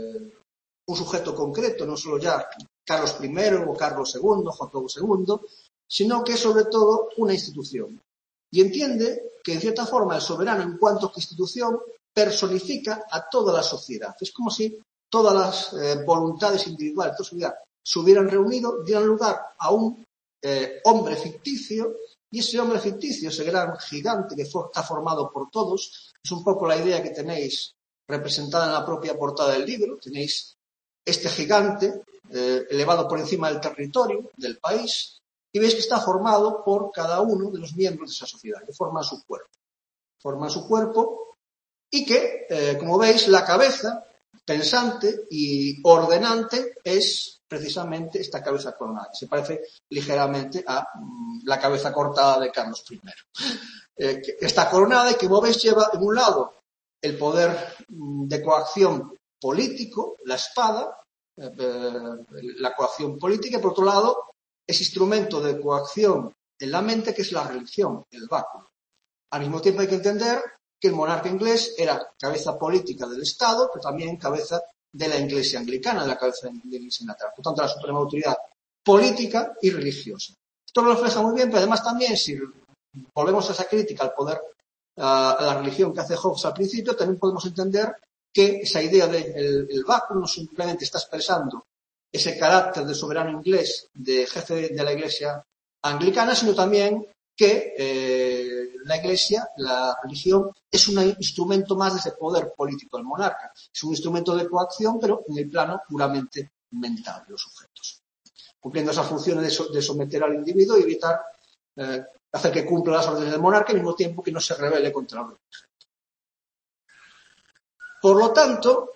Speaker 1: un sujeto concreto, no solo ya Carlos I o Carlos II, Jacobo II, sino que es sobre todo una institución. Y entiende que, en cierta forma, el soberano, en cuanto que institución, personifica a toda la sociedad. Es como si todas las voluntades individuales de la sociedad se hubieran reunido, dieran lugar a un hombre ficticio, y ese hombre ficticio, ese gran gigante que está formado por todos, es un poco la idea que tenéis representada en la propia portada del libro. Tenéis este gigante elevado por encima del territorio del país, y veis que está formado por cada uno de los miembros de esa sociedad, que forman su cuerpo. Forman su cuerpo y que, como veis, la cabeza pensante y ordenante es precisamente esta cabeza coronada. Se parece ligeramente a la cabeza cortada de Carlos I. Está coronada y que, como veis, lleva en un lado el poder de coacción político, la espada, la coacción política, y por otro lado, ese instrumento de coacción en la mente que es la religión, el báculo. Al mismo tiempo hay que entender que el monarca inglés era cabeza política del Estado, pero también cabeza de la Iglesia anglicana, de la cabeza de la Iglesia Inglaterra. Por tanto, la suprema autoridad política y religiosa. Esto lo refleja muy bien, pero además también, si volvemos a esa crítica al poder, a la religión que hace Hobbes al principio, también podemos entender que esa idea del báculo no simplemente está expresando ese carácter de soberano inglés, de jefe de la Iglesia anglicana, sino también que la Iglesia, la religión, es un instrumento más de ese poder político del monarca. Es un instrumento de coacción, pero en el plano puramente mental de los sujetos, cumpliendo esas funciones de someter al individuo y evitar hacer que cumpla las órdenes del monarca, al mismo tiempo que no se rebele contra los demás. Por lo tanto,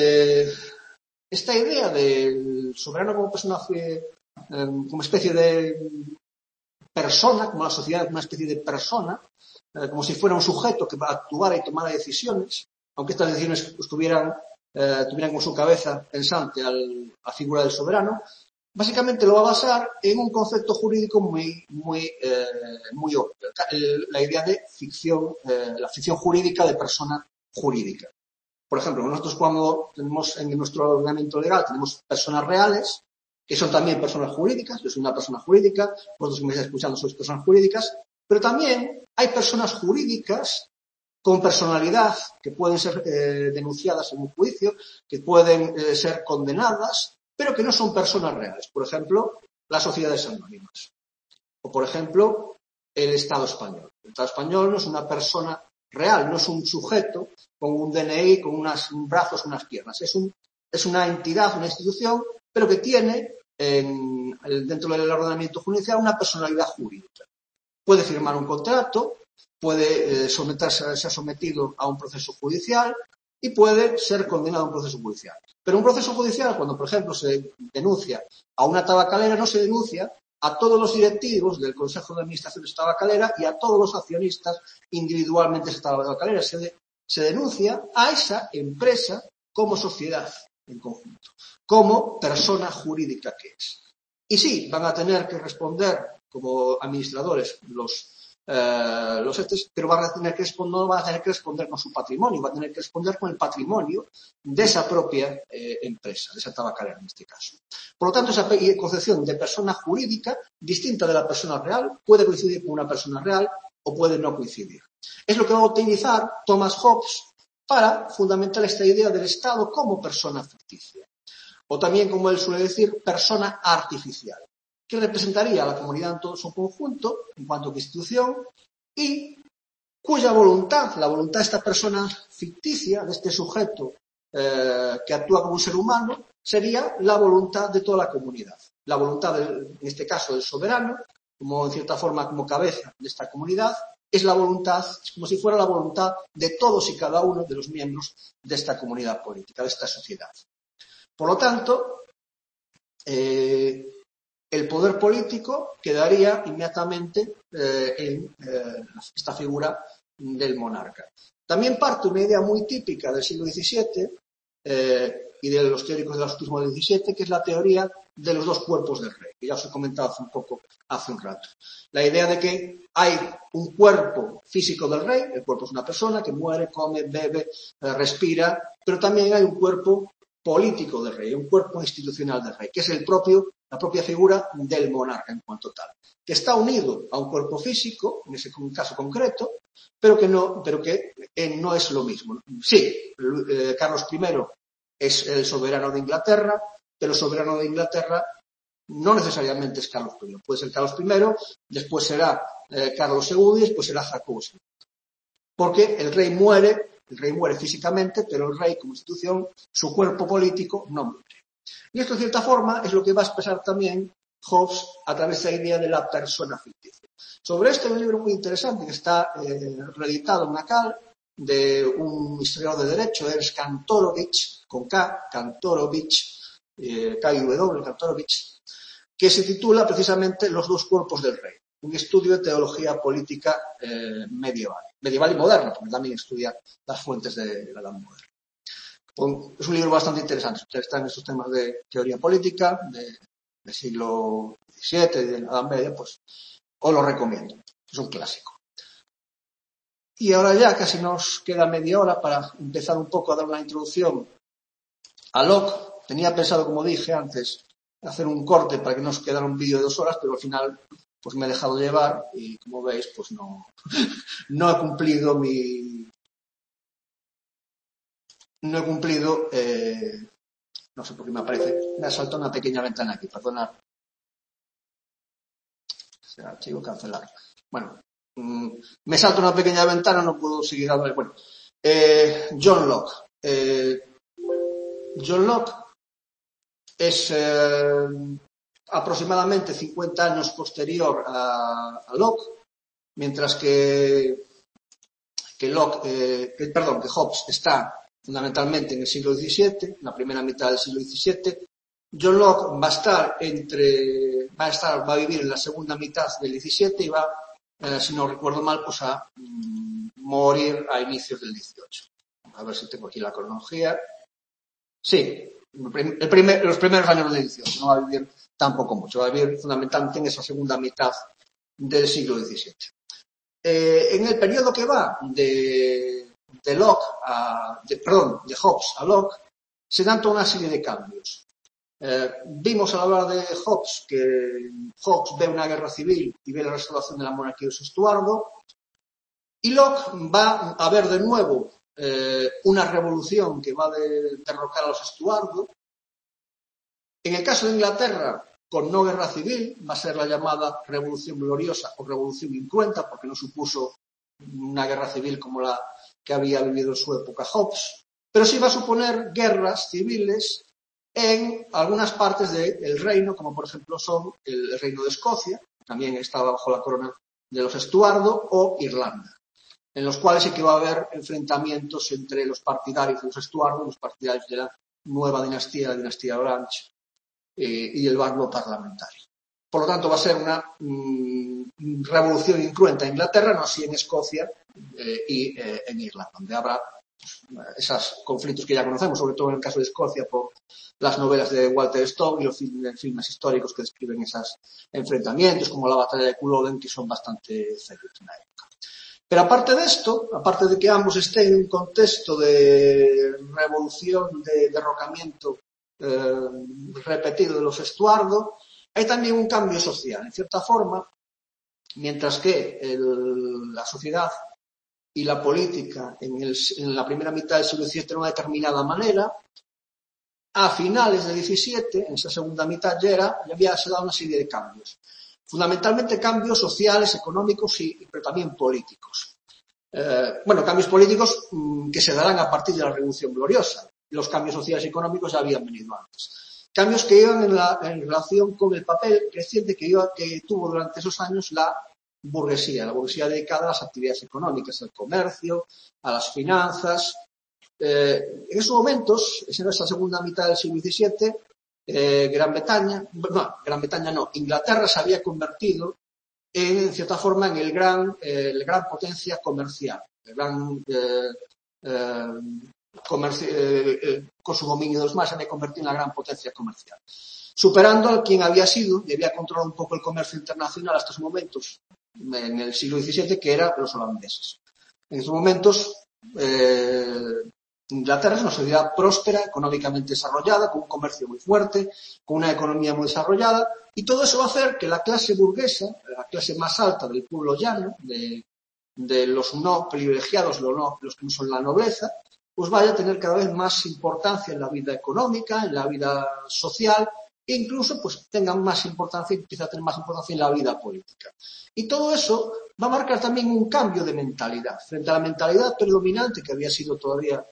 Speaker 1: esta idea del soberano como personaje, como especie de persona, como la sociedad, una especie de persona, como si fuera un sujeto que actuara y tomara decisiones, aunque estas decisiones tuvieran con su cabeza pensante la figura del soberano, básicamente lo va a basar en un concepto jurídico muy obvio, la idea de ficción, la ficción jurídica de persona jurídica. Por ejemplo, nosotros cuando tenemos en nuestro ordenamiento legal tenemos personas reales, que son también personas jurídicas. Yo soy una persona jurídica, vosotros que me estáis escuchando sois personas jurídicas, pero también hay personas jurídicas con personalidad que pueden ser denunciadas en un juicio, que pueden ser condenadas, pero que no son personas reales. Por ejemplo, las sociedades anónimas. O, por ejemplo, el Estado español. El Estado español no es una persona real, no es un sujeto con un DNI, con unos brazos, unas piernas. Es una entidad, una institución, pero que tiene dentro del ordenamiento judicial una personalidad jurídica. Puede firmar un contrato, puede ser sometido a un proceso judicial y puede ser condenado a un proceso judicial. Pero un proceso judicial, cuando por ejemplo se denuncia a una tabacalera, no se denuncia a todos los directivos del Consejo de Administración de esta tabacalera y a todos los accionistas individualmente de esta tabacalera. Se denuncia a esa empresa como sociedad en conjunto, como persona jurídica que es. Y sí, van a tener que responder como administradores los pero van a tener que responder, no van a tener que responder con su patrimonio, van a tener que responder con el patrimonio de esa propia empresa, de esa tabacalera en este caso. Por lo tanto, esa concepción de persona jurídica, distinta de la persona real, puede coincidir con una persona real o puede no coincidir. Es lo que va a utilizar Thomas Hobbes para fundamentar esta idea del Estado como persona ficticia. O también, como él suele decir, persona artificial, que representaría a la comunidad en todo su conjunto, en cuanto que institución, y cuya voluntad, la voluntad de esta persona ficticia, de este sujeto que actúa como un ser humano, sería la voluntad de toda la comunidad. La voluntad, en este caso, del soberano, como en cierta forma como cabeza de esta comunidad, es la voluntad, es como si fuera la voluntad de todos y cada uno de los miembros de esta comunidad política, de esta sociedad. Por lo tanto, el poder político quedaría inmediatamente en esta figura del monarca. También parte una idea muy típica del siglo XVII y de los teóricos del absolutismo del XVII, que es la teoría de los dos cuerpos del rey, que ya os he comentado hace un rato. La idea de que hay un cuerpo físico del rey, el cuerpo es una persona que muere, come, bebe, respira, pero también hay un cuerpo político del rey, un cuerpo institucional del rey, que es el propio la propia figura del monarca en cuanto tal, que está unido a un cuerpo físico, en ese caso concreto, pero que no es lo mismo. Sí, Carlos I es el soberano de Inglaterra, pero el soberano de Inglaterra no necesariamente es Carlos I. Puede ser Carlos I, después será Carlos II y después será Jacobo II. Porque el rey muere físicamente, pero el rey como institución, su cuerpo político no muere. Y esto, de cierta forma, es lo que va a expresar también Hobbes a través de la idea de la persona ficticia. Sobre esto hay un libro muy interesante que está reeditado en Nacal, de un historiador de derecho, Ernst Kantorovich, con K, Kantorovich, K-I-W, Kantorovich, que se titula precisamente Los dos cuerpos del rey, un estudio de teología política medieval y moderna, porque también estudia las fuentes de la Edad Moderna. Es un libro bastante interesante. Si ustedes están en estos temas de teoría política, del siglo XVII, de la Edad Media, pues os lo recomiendo. Es un clásico. Y ahora ya casi nos queda media hora para empezar un poco a dar una introducción a Locke. Tenía pensado, como dije antes, hacer un corte para que nos quedara un vídeo de 2 horas, pero al final pues me he dejado llevar y, como veis, pues no he cumplido no sé por qué me ha saltado una pequeña ventana aquí, perdonad. Se archivo, cancelar. Bueno, me salta una pequeña ventana, no puedo seguir hablando. Bueno, John Locke. John Locke es aproximadamente 50 años posterior a Locke, mientras que Hobbes está fundamentalmente en el siglo XVII, en la primera mitad del siglo XVII. John Locke va a vivir en la segunda mitad del XVII y va, si no recuerdo mal, pues a morir a inicios del XVIII. A ver si tengo aquí la cronología. Sí, los primeros años del XVIII. No va a vivir tampoco mucho, va a vivir fundamentalmente en esa segunda mitad del siglo XVII. En el periodo que va de Hobbes a Locke, se dan toda una serie de cambios. Vimos al hablar de Hobbes que Hobbes ve una guerra civil y ve la restauración de la monarquía de Estuardo, y Locke va a ver de nuevo una revolución que va a derrocar a los Estuardo. En el caso de Inglaterra, con no guerra civil, va a ser la llamada Revolución Gloriosa o Revolución Incruenta, porque no supuso una guerra civil como la que había vivido en su época Hobbes, pero sí va a suponer guerras civiles en algunas partes del reino, como por ejemplo son el reino de Escocia, también estaba bajo la corona de los Estuardo, o Irlanda, en los cuales sí que va a haber enfrentamientos entre los partidarios de los Estuardo y los partidarios de la nueva dinastía, la dinastía Orange, y el bando parlamentario. Por lo tanto, va a ser una revolución incruenta en Inglaterra, no así en Escocia y en Irlanda, donde habrá esos conflictos que ya conocemos, sobre todo en el caso de Escocia, por las novelas de Walter Scott y los filmes históricos que describen esos enfrentamientos, como la batalla de Culloden, que son bastante célebres en la época. Pero aparte de esto, aparte de que ambos estén en un contexto de revolución, de derrocamiento repetido de los Estuardo, hay también un cambio social. En cierta forma, mientras que la sociedad y la política en la primera mitad del siglo XVII de una determinada manera, a finales del XVII, en esa segunda mitad ya había se dado una serie de cambios. Fundamentalmente cambios sociales, económicos pero también políticos. Cambios políticos que se darán a partir de la Revolución Gloriosa. Los cambios sociales y económicos ya habían venido antes. Cambios que iban en relación con el papel creciente que tuvo durante esos años la burguesía dedicada a las actividades económicas, al comercio, a las finanzas. En esos momentos, en esa segunda mitad del siglo XVII, Inglaterra se había convertido en cierta forma en el gran potencia comercial, con su dominio de los mares se había convertido en la gran potencia comercial, superando a quien había sido y había controlado un poco el comercio internacional hasta esos momentos en el siglo XVII, que eran los holandeses. En esos momentos Inglaterra es una sociedad próspera, económicamente desarrollada, con un comercio muy fuerte, con una economía muy desarrollada, y todo eso va a hacer que la clase burguesa, la clase más alta del pueblo llano, de los no privilegiados, los que no son la nobleza, pues vaya a tener cada vez más importancia en la vida económica, en la vida social, e incluso pues tengan más importancia, empieza a tener más importancia en la vida política. Y todo eso va a marcar también un cambio de mentalidad, frente a la mentalidad predominante que había sido todavía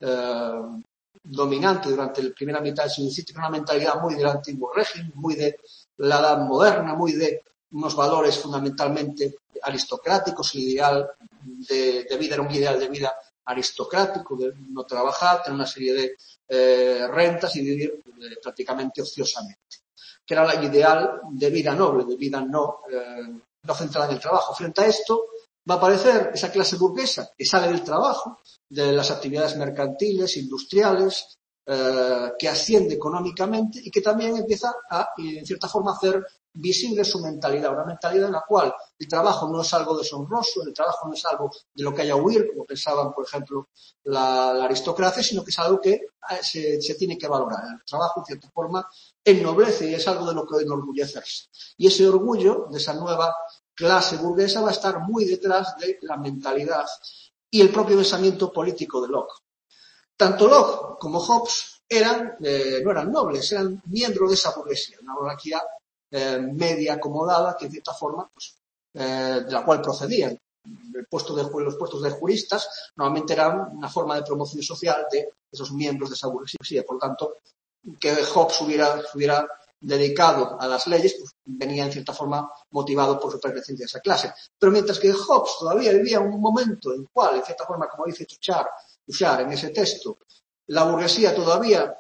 Speaker 1: dominante durante la primera mitad del siglo XX, una mentalidad muy del antiguo régimen, muy de la edad moderna, muy de unos valores fundamentalmente aristocráticos. El ideal de vida era un ideal de vida aristocrático, de no trabajar, tener una serie de rentas y vivir prácticamente ociosamente, que era el ideal de vida noble, de vida no centrada en el trabajo. Frente a esto va a aparecer esa clase burguesa que sale del trabajo, de las actividades mercantiles, industriales, que asciende económicamente y que también empieza a, en cierta forma, hacer visible su mentalidad, una mentalidad en la cual el trabajo no es algo deshonroso, el trabajo no es algo de lo que haya huir, como pensaban, por ejemplo, la aristocracia, sino que es algo que se tiene que valorar. El trabajo, en cierta forma, ennoblece y es algo de lo que enorgullecerse. Y ese orgullo de esa nueva clase burguesa va a estar muy detrás de la mentalidad y el propio pensamiento político de Locke. Tanto Locke como Hobbes no eran nobles, eran miembros de esa burguesía, una monarquía media acomodada que en cierta forma pues, de la cual procedían. Los puestos de juristas normalmente eran una forma de promoción social de esos miembros de esa burguesía. Por lo tanto, que Hobbes hubiera dedicado a las leyes, pues venía en cierta forma motivado por su pertenencia a esa clase. Pero mientras que Hobbes todavía vivía un momento en el cual, en cierta forma, como dice Touchard en ese texto, la burguesía todavía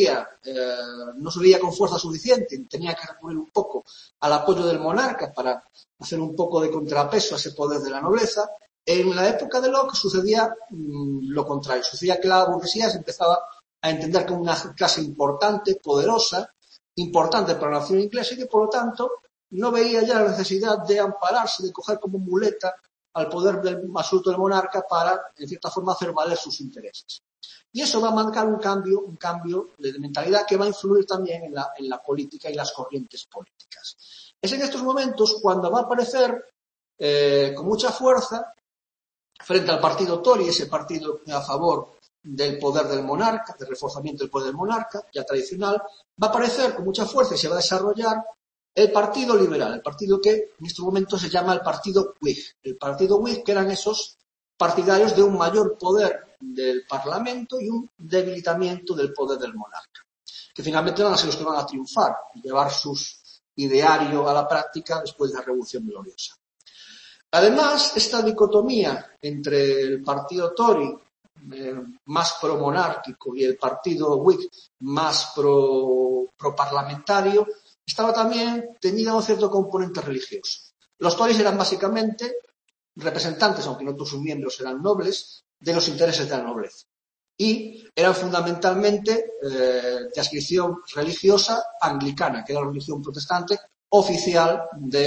Speaker 1: no se veía con fuerza suficiente, tenía que recurrir un poco al apoyo del monarca para hacer un poco de contrapeso a ese poder de la nobleza. En la época de Locke sucedía lo contrario, sucedía que la burguesía se empezaba a entender como una clase importante, poderosa, importante para la nación inglesa y que por lo tanto no veía ya la necesidad de ampararse, de coger como muleta al poder absoluto del monarca para, en cierta forma, hacer valer sus intereses. Y eso va a marcar un cambio de mentalidad que va a influir también en la política y las corrientes políticas. Es en estos momentos cuando va a aparecer con mucha fuerza frente al partido Tory, ese partido a favor del poder del monarca, del reforzamiento del poder del monarca, ya tradicional, va a aparecer con mucha fuerza y se va a desarrollar el partido liberal, el partido que en estos momentos se llama el partido Whig. El partido Whig, que eran esos partidarios de un mayor poder del Parlamento y un debilitamiento del poder del monarca, que finalmente van a ser los que van a triunfar y llevar sus idearios a la práctica después de la Revolución Gloriosa. Además, esta dicotomía entre el partido Tory más pro-monárquico y el partido Whig más pro-parlamentario estaba también tenida un cierto componente religioso. Los Tories eran básicamente representantes, aunque no todos sus miembros eran nobles, de los intereses de la nobleza. Y eran fundamentalmente de adscripción religiosa anglicana, que era la religión protestante oficial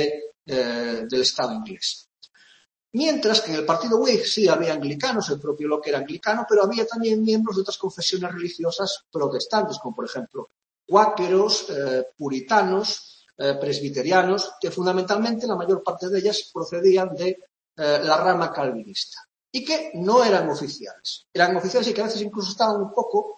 Speaker 1: del Estado inglés. Mientras que en el partido Whig sí había anglicanos, el propio Locke era anglicano, pero había también miembros de otras confesiones religiosas protestantes, como por ejemplo cuáqueros, puritanos, presbiterianos, que fundamentalmente la mayor parte de ellas procedían de la rama calvinista y que no eran oficiales. Eran oficiales y que a veces incluso estaban un poco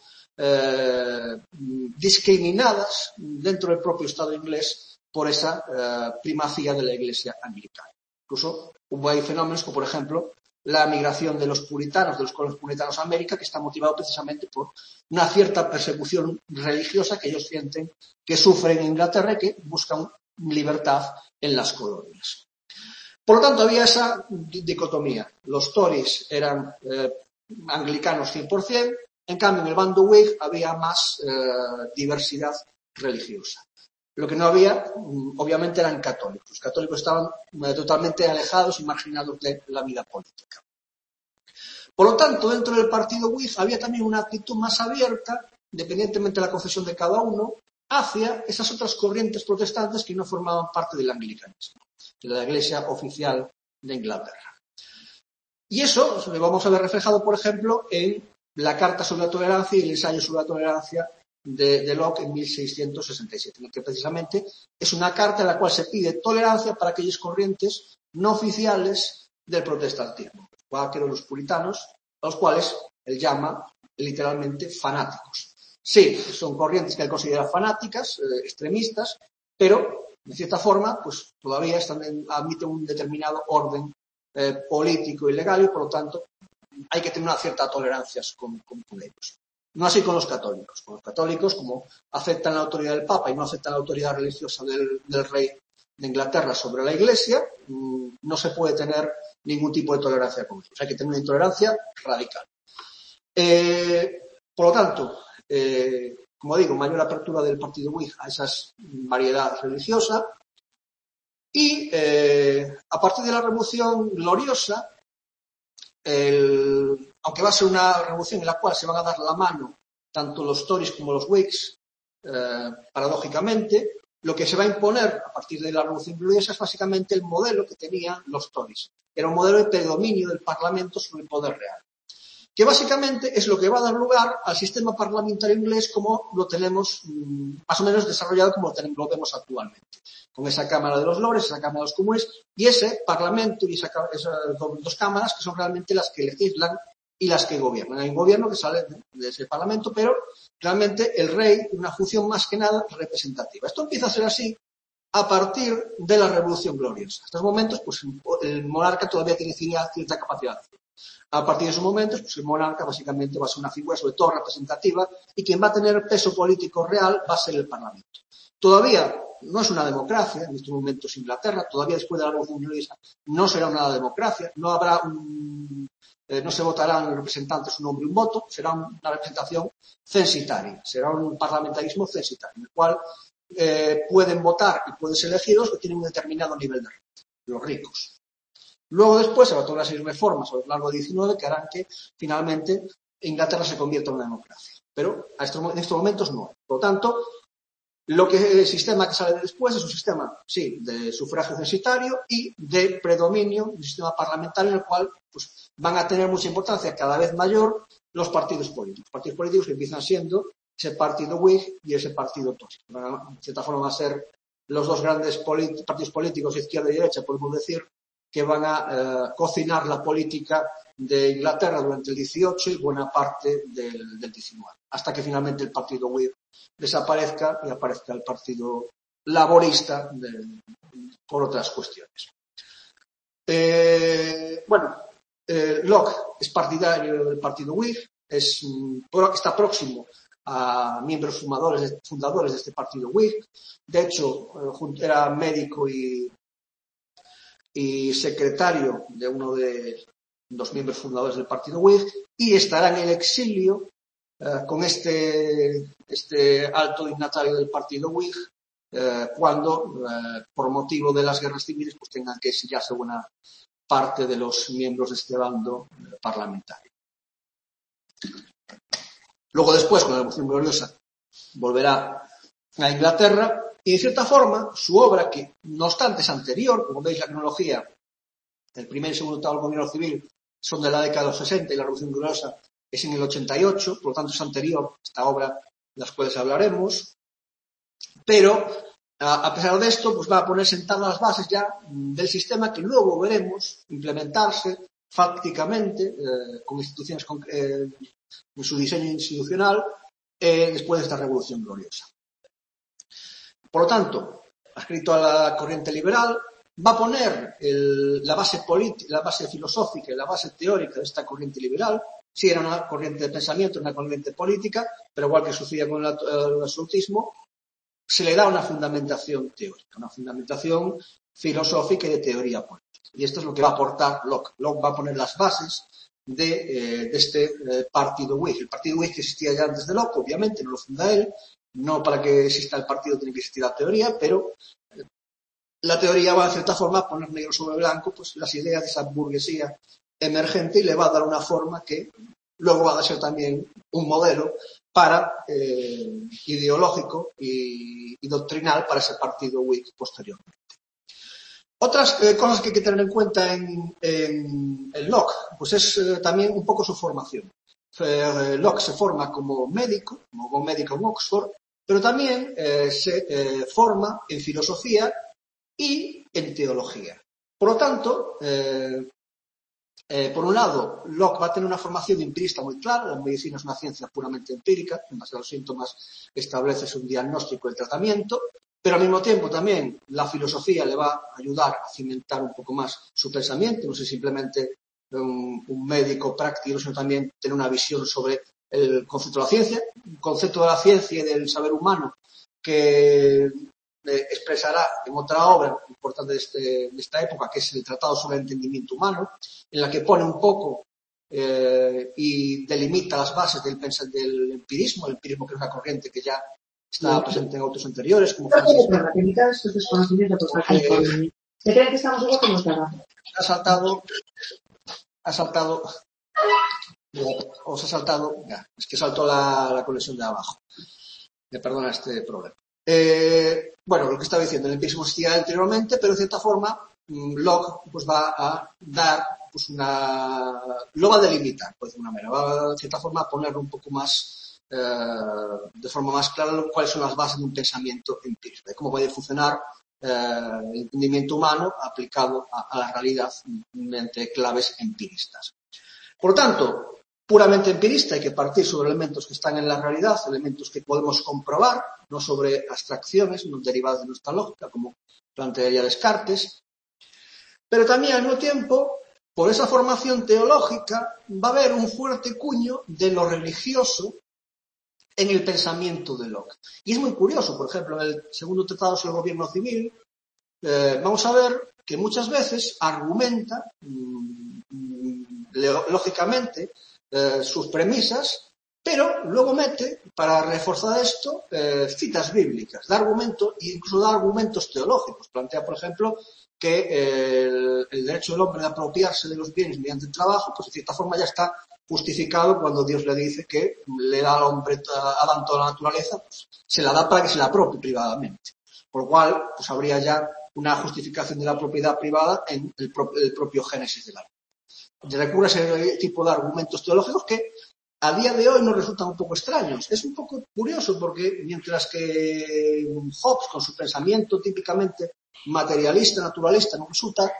Speaker 1: discriminadas dentro del propio Estado inglés por esa primacía de la Iglesia anglicana. Incluso hubo ahí fenómenos como, por ejemplo, la migración de los puritanos, de los colonos puritanos a América, que está motivado precisamente por una cierta persecución religiosa que ellos sienten que sufren en Inglaterra y que buscan libertad en las colonias. Por lo tanto, había esa dicotomía. Los Tories eran anglicanos 100%, en cambio, en el bando Whig había más diversidad religiosa. Lo que no había, obviamente, eran católicos. Los católicos estaban totalmente alejados y marginados de la vida política. Por lo tanto, dentro del partido Whig había también una actitud más abierta, independientemente de la confesión de cada uno, hacia esas otras corrientes protestantes que no formaban parte del anglicanismo, de la Iglesia oficial de Inglaterra. Y eso lo vamos a ver reflejado, por ejemplo, en la Carta sobre la Tolerancia y el ensayo sobre la tolerancia de Locke en 1667, en el que precisamente es una carta en la cual se pide tolerancia para aquellas corrientes no oficiales del protestantismo, los cuáqueros, los puritanos, a los cuales él llama literalmente fanáticos. Sí, son corrientes que él considera fanáticas, extremistas, pero de cierta forma pues todavía admiten un determinado orden político y legal y por lo tanto hay que tener una cierta tolerancia con ellos. No así con los católicos. Con los católicos, como aceptan la autoridad del Papa y no aceptan la autoridad religiosa del rey de Inglaterra sobre la Iglesia, no se puede tener ningún tipo de tolerancia con ellos. Hay que tener una intolerancia radical. Por lo tanto, como digo, mayor apertura del partido Whig a esas variedades religiosas y a partir de la Revolución Gloriosa, aunque va a ser una revolución en la cual se van a dar la mano tanto los Tories como los Whigs, paradójicamente, lo que se va a imponer a partir de la Revolución Gloriosa es básicamente el modelo que tenían los Tories. Era un modelo de predominio del Parlamento sobre el poder real, que básicamente es lo que va a dar lugar al sistema parlamentario inglés como lo tenemos más o menos desarrollado como lo vemos actualmente, con esa Cámara de los Lores, esa Cámara de los Comunes y ese Parlamento y esas dos cámaras que son realmente las que legislan y las que gobiernan. Hay un gobierno que sale de ese Parlamento, pero realmente el rey tiene una función más que nada representativa. Esto empieza a ser así a partir de la Revolución Gloriosa. En estos momentos, pues el monarca todavía tiene cierta capacidad. A partir de esos momentos, pues el monarca básicamente va a ser una figura sobre todo representativa y quien va a tener peso político real va a ser el Parlamento. Todavía no es una democracia, en estos momentos Inglaterra, todavía después de la Revolución Gloriosa no será una democracia, no habrá no se votarán representantes un hombre y un voto, será una representación censitaria, será un parlamentarismo censitario, en el cual pueden votar y pueden ser elegidos que tienen un determinado nivel de renta, los ricos. Luego después se va a tomar una serie de reformas a lo largo del XIX que harán que finalmente Inglaterra se convierta en una democracia. Pero en estos momentos no. Por lo tanto, el sistema que sale después es un sistema, sí, de sufragio censitario y de predominio del sistema parlamentario en el cual pues, van a tener mucha importancia cada vez mayor los partidos políticos. Los partidos políticos que empiezan siendo ese partido Whig y ese partido Tory. De cierta forma van a ser los dos grandes partidos políticos, izquierda y derecha, podemos decir, que van a cocinar la política de Inglaterra durante el 18 y buena parte del 19, hasta que finalmente el partido Whig desaparezca y aparezca el partido laborista por otras cuestiones. Locke es partidario del partido Whig, está próximo a miembros fundadores de este partido Whig. De hecho, era médico y secretario de uno de los miembros fundadores del partido Whig y estará en el exilio con este alto dignatario del partido Whig cuando, por motivo de las guerras civiles, pues tengan que exiliarse buena parte de los miembros de este bando parlamentario. Luego después, con la Revolución Gloriosa, volverá a Inglaterra y, de cierta forma, su obra, que no obstante es anterior, como veis la cronología, el primer y segundo etapa del gobierno civil son de la década de los 60 y la Revolución Gloriosa es en el 88, por lo tanto es anterior esta obra de las cuales hablaremos, pero a pesar de esto, pues va a poner sentadas las bases ya del sistema que luego veremos implementarse fácticamente con instituciones en su diseño institucional después de esta Revolución Gloriosa. Por lo tanto, adscrito a la corriente liberal, va a poner la base política, la base filosófica y la base teórica de esta corriente liberal. Sí, era una corriente de pensamiento, una corriente política, pero igual que sucedía con el absolutismo, se le da una fundamentación teórica, una fundamentación filosófica y de teoría política. Y esto es lo que va a aportar Locke. Locke va a poner las bases de este partido Whig. El partido Whig que existía ya antes de Locke, obviamente, no lo funda él. No para que exista el partido tiene que existir la teoría, pero la teoría va, de cierta forma, a poner negro sobre blanco pues las ideas de esa burguesía emergente y le va a dar una forma que luego va a ser también un modelo para ideológico y doctrinal para ese partido Whig posteriormente. Otras cosas que hay que tener en cuenta en Locke, pues es también un poco su formación. Locke se forma como médico en Oxford, pero también se forma en filosofía y en teología. Por lo tanto, por un lado, Locke va a tener una formación empirista muy clara. La medicina es una ciencia puramente empírica. En base a los síntomas estableces un diagnóstico y el tratamiento, pero al mismo tiempo también la filosofía le va a ayudar a cimentar un poco más su pensamiento. No es simplemente un médico práctico, sino también tener una visión sobre el concepto de la ciencia, un concepto de la ciencia y del saber humano que expresará en otra obra importante de esta época, que es el Tratado sobre el Entendimiento Humano, en la que pone un poco y delimita las bases del empirismo, el empirismo que es una corriente que ya está presente en autores anteriores, como Francis Bacon.
Speaker 2: ¿Se creen que estamos igual como estaba?
Speaker 1: Es que saltó la conexión de abajo. Me perdona este problema. Bueno, lo que estaba diciendo, el empirismo existía anteriormente, pero de cierta forma Locke pues va a dar pues lo va a delimitar, por decir una manera, va de cierta forma a ponerlo un poco más de forma más clara cuáles son las bases de un pensamiento empírico, de cómo puede funcionar el entendimiento humano aplicado a la realidad mediante claves empiristas. Por lo tanto, puramente empirista, hay que partir sobre elementos que están en la realidad, elementos que podemos comprobar, no sobre abstracciones, no derivadas de nuestra lógica, como plantearía Descartes. Pero también, al mismo tiempo, por esa formación teológica, va a haber un fuerte cuño de lo religioso en el pensamiento de Locke. Y es muy curioso, por ejemplo, en el segundo tratado sobre el gobierno civil, vamos a ver que muchas veces argumenta lógicamente sus premisas, pero luego mete, para reforzar esto, citas bíblicas, incluso da argumentos teológicos. Plantea, por ejemplo, que el derecho del hombre de apropiarse de los bienes mediante el trabajo, pues de cierta forma ya está justificado cuando Dios le dice que le da al hombre a Adán toda la naturaleza, pues se la da para que se la apropie privadamente. Por lo cual, pues habría ya una justificación de la propiedad privada en el propio Génesis de la vida. Recurre a ese tipo de argumentos teológicos que a día de hoy nos resultan un poco extraños. Es un poco curioso porque mientras que Hobbes, con su pensamiento típicamente materialista, naturalista, nos resulta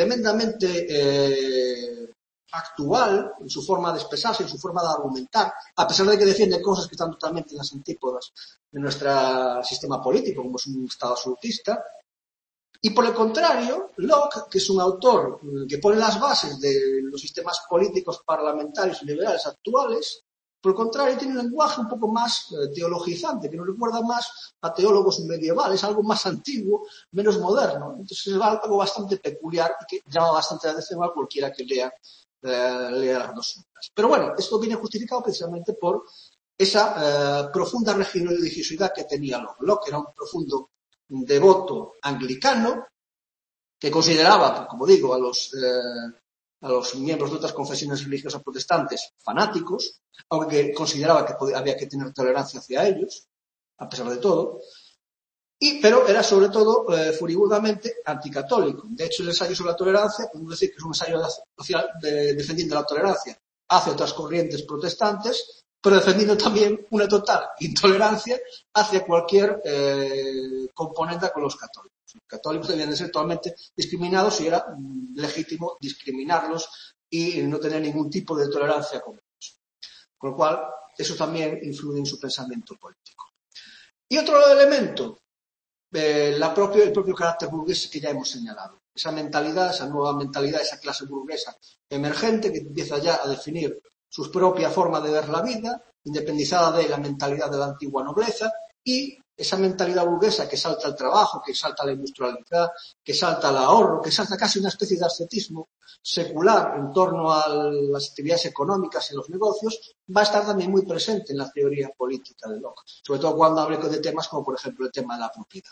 Speaker 1: tremendamente actual en su forma de expresarse, en su forma de argumentar, a pesar de que defiende cosas que están totalmente en las antípodas de nuestro sistema político, como es un Estado absolutista. Y por el contrario, Locke, que es un autor que pone las bases de los sistemas políticos parlamentarios y liberales actuales, por el contrario, tiene un lenguaje un poco más teologizante, que nos recuerda más a teólogos medievales, algo más antiguo, menos moderno. Entonces es algo bastante peculiar y que llama bastante la atención a cualquiera que lea las dos obras. Pero bueno, esto viene justificado precisamente por esa profunda religiosidad que tenía Locke. Locke era un profundo devoto anglicano que consideraba, como digo, a los miembros de otras confesiones religiosas protestantes fanáticos, aunque consideraba que había que tener tolerancia hacia ellos, a pesar de todo, pero era sobre todo furibundamente anticatólico. De hecho, el ensayo sobre la tolerancia, podemos decir que es un ensayo defendiendo la tolerancia hacia otras corrientes protestantes, pero defendiendo también una total intolerancia hacia cualquier componente con los católicos. Los católicos debían de ser totalmente discriminados y era legítimo discriminarlos y no tener ningún tipo de tolerancia con ellos. Con lo cual, eso también influye en su pensamiento político. Y otro elemento, el propio carácter burgués que ya hemos señalado. Esa mentalidad, esa nueva mentalidad, esa clase burguesa emergente que empieza ya a definir su propia forma de ver la vida, independizada de la mentalidad de la antigua nobleza, y esa mentalidad burguesa que salta al trabajo, que salta a la industrialidad, que salta al ahorro, que salta casi una especie de ascetismo secular en torno a las actividades económicas y los negocios, va a estar también muy presente en la teoría política de Locke, sobre todo cuando hable de temas como, por ejemplo, el tema de la propiedad.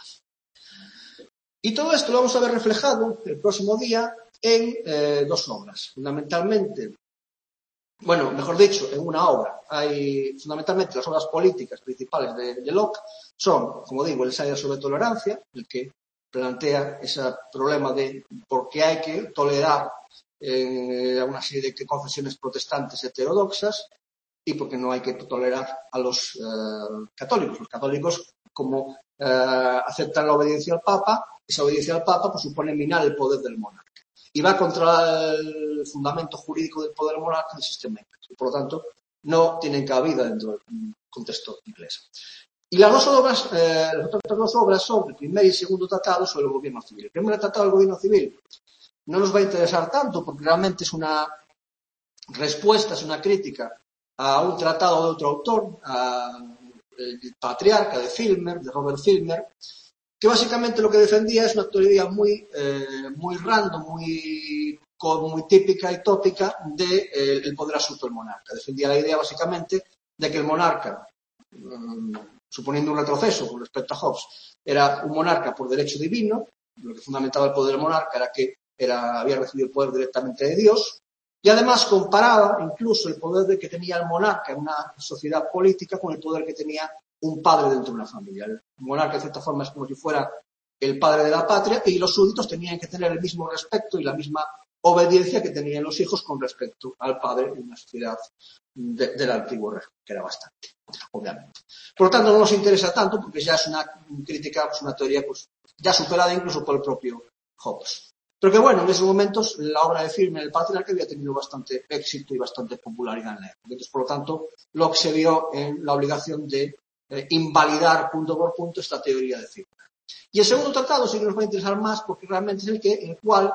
Speaker 1: Y todo esto lo vamos a ver reflejado el próximo día en dos obras, fundamentalmente. Bueno, mejor dicho, en una obra. Fundamentalmente las obras políticas principales de Locke son, como digo, el ensayo sobre tolerancia, el que plantea ese problema de por qué hay que tolerar a una serie de confesiones protestantes heterodoxas, y porque no hay que tolerar a los católicos. Los católicos, como aceptan la obediencia al Papa, esa obediencia al Papa pues, supone minar el poder del monarca. Y va contra el fundamento jurídico del poder monarca del sistema inglés. Y, por lo tanto, no tienen cabida dentro del contexto inglés. Y las otras dos obras son el primer y el segundo tratado sobre el gobierno civil. El primer tratado del gobierno civil no nos va a interesar tanto porque realmente es una respuesta, es una crítica a un tratado de otro autor, el Patriarca de Filmer, de Robert Filmer, que básicamente lo que defendía es una teoría muy random, muy típica y tópica del poder absoluto del monarca. Defendía la idea básicamente de que el monarca, suponiendo un retroceso con respecto a Hobbes, era un monarca por derecho divino. Lo que fundamentaba el poder del monarca era que había recibido el poder directamente de Dios, y además comparaba incluso el poder que tenía el monarca en una sociedad política con el poder que tenía un padre dentro de una familia. El monarca, de cierta forma, es como si fuera el padre de la patria y los súbditos tenían que tener el mismo respeto y la misma obediencia que tenían los hijos con respecto al padre en una sociedad del antiguo régimen, que era bastante, obviamente. Por lo tanto, no nos interesa tanto porque ya es una crítica, pues una teoría pues, ya superada incluso por el propio Hobbes. Pero que bueno, en esos momentos la obra de Filmer, el Patriarca, había tenido bastante éxito y bastante popularidad en la época. Entonces, por lo tanto, Locke se vio en la obligación de invalidar punto por punto esta teoría de Filmer. Y el segundo tratado sí que nos va a interesar más porque realmente es en el cual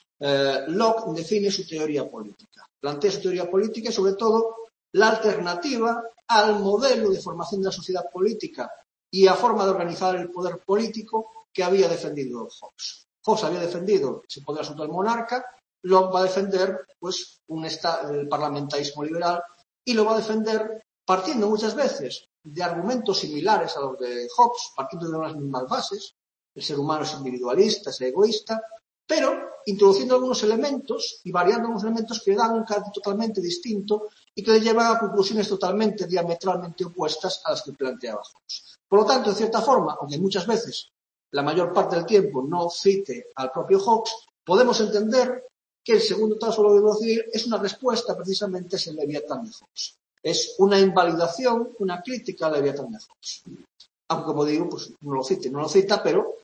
Speaker 1: Locke define su teoría política. Plantea su teoría política y sobre todo la alternativa al modelo de formación de la sociedad política y a forma de organizar el poder político que había defendido Hobbes. Hobbes había defendido ese poder absoluto del monarca, Locke va a defender pues, el parlamentarismo liberal y lo va a defender partiendo muchas veces de argumentos similares a los de Hobbes, partiendo de las mismas bases. El ser humano es individualista, es egoísta, pero introduciendo algunos elementos y variando algunos elementos que le dan un carácter totalmente distinto y que le llevan a conclusiones totalmente diametralmente opuestas a las que planteaba Hobbes. Por lo tanto, de cierta forma, aunque muchas veces la mayor parte del tiempo no cite al propio Hobbes, podemos entender que el segundo tratado sobre el gobierno civil es una respuesta precisamente a ese Leviatán de Hobbes. Es una invalidación, una crítica al Leviatán de Hobbes. Aunque, como digo, pues no lo cita, pero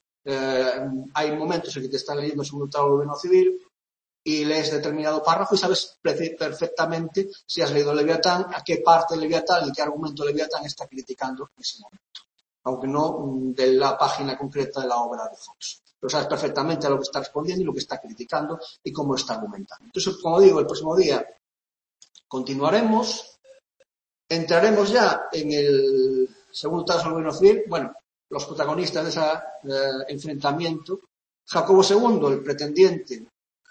Speaker 1: hay momentos en que te estás leyendo el segundo tratado del gobierno civil y lees determinado párrafo y sabes perfectamente si has leído el Leviatán, a qué parte del Leviatán y qué argumento del Leviatán está criticando en ese momento. Aunque no de la página concreta de la obra de Hobbes. Pero sabes perfectamente a lo que está respondiendo y lo que está criticando y cómo está argumentando. Entonces, como digo, el próximo día continuaremos, entraremos ya en el segundo tratado sobre el gobierno civil. Bueno, los protagonistas de ese enfrentamiento, Jacobo II, el pretendiente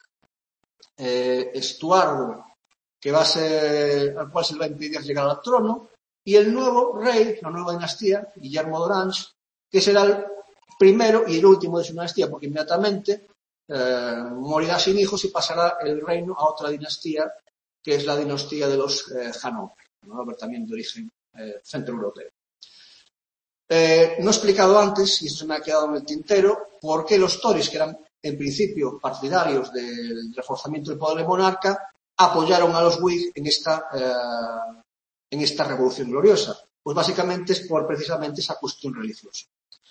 Speaker 1: Estuardo, que va a ser, al cual se le va a impedir llegar al trono, y el nuevo rey, la nueva dinastía, Guillermo d'Orange, que será el primero y el último de su dinastía, porque inmediatamente morirá sin hijos y pasará el reino a otra dinastía, que es la dinastía de los Hanover, ¿no? También de origen centroeuropeo. No he explicado antes, y eso se me ha quedado en el tintero, por qué los Tories, que eran en principio partidarios del reforzamiento del poder del monarca, apoyaron a los Whig en esta revolución gloriosa. Pues básicamente es por precisamente esa cuestión religiosa.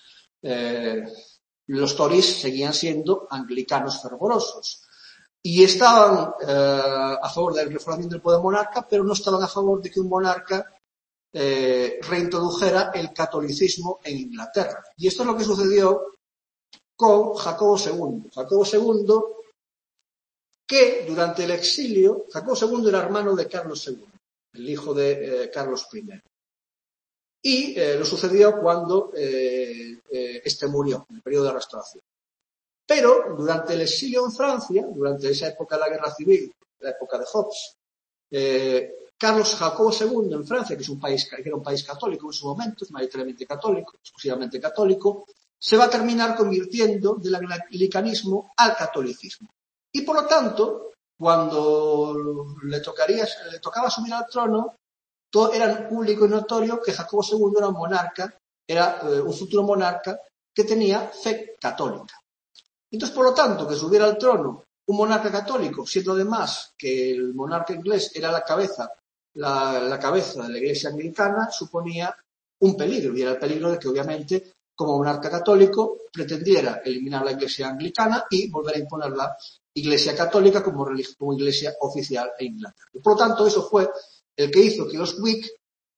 Speaker 1: Los Tories seguían siendo anglicanos fervorosos y estaban a favor del reforzamiento del poder monarca, pero no estaban a favor de que un monarca reintrodujera el catolicismo en Inglaterra. Y esto es lo que sucedió con Jacobo II. Jacobo II, que durante el exilio, Jacobo II era hermano de Carlos II, el hijo de Carlos I. Y lo sucedió cuando este murió, en el periodo de restauración. Pero durante el exilio en Francia, durante esa época de la Guerra Civil, la época de Hobbes, Jacobo II en Francia, que era un país católico en su momento, es mayoritariamente católico, exclusivamente católico, se va a terminar convirtiendo del anglicanismo al catolicismo. Y por lo tanto, cuando le tocaba subir al trono, todo era público y notorio que Jacobo II era un monarca, era un futuro monarca que tenía fe católica. Entonces, por lo tanto, que subiera al trono un monarca católico, siendo además que el monarca inglés era la cabeza la cabeza de la Iglesia anglicana suponía un peligro, y era el peligro de que, obviamente, como monarca católico, pretendiera eliminar la Iglesia anglicana y volver a imponer la Iglesia católica como iglesia oficial en Inglaterra. Y, por lo tanto, eso fue el que hizo que los Whig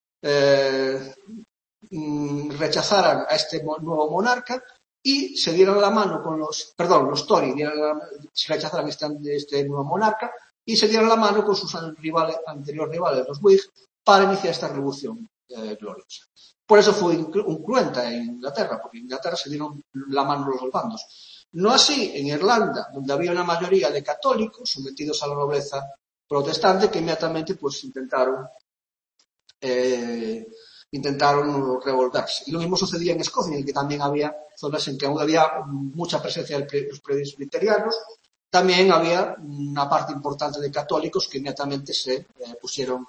Speaker 1: rechazaran a este nuevo monarca y se dieran la mano con los Tory rechazaran este nuevo monarca y se dieran la mano con sus anteriores rivales, los Whig, para iniciar esta revolución gloriosa. Por eso fue cruenta en Inglaterra, porque en Inglaterra se dieron la mano los dos bandos. No así en Irlanda, donde había una mayoría de católicos sometidos a la nobleza protestante que inmediatamente pues intentaron revolverse. Y lo mismo sucedía en Escocia, en el que también había zonas en que aún había mucha presencia de los presbiterianos. También había una parte importante de católicos que inmediatamente se pusieron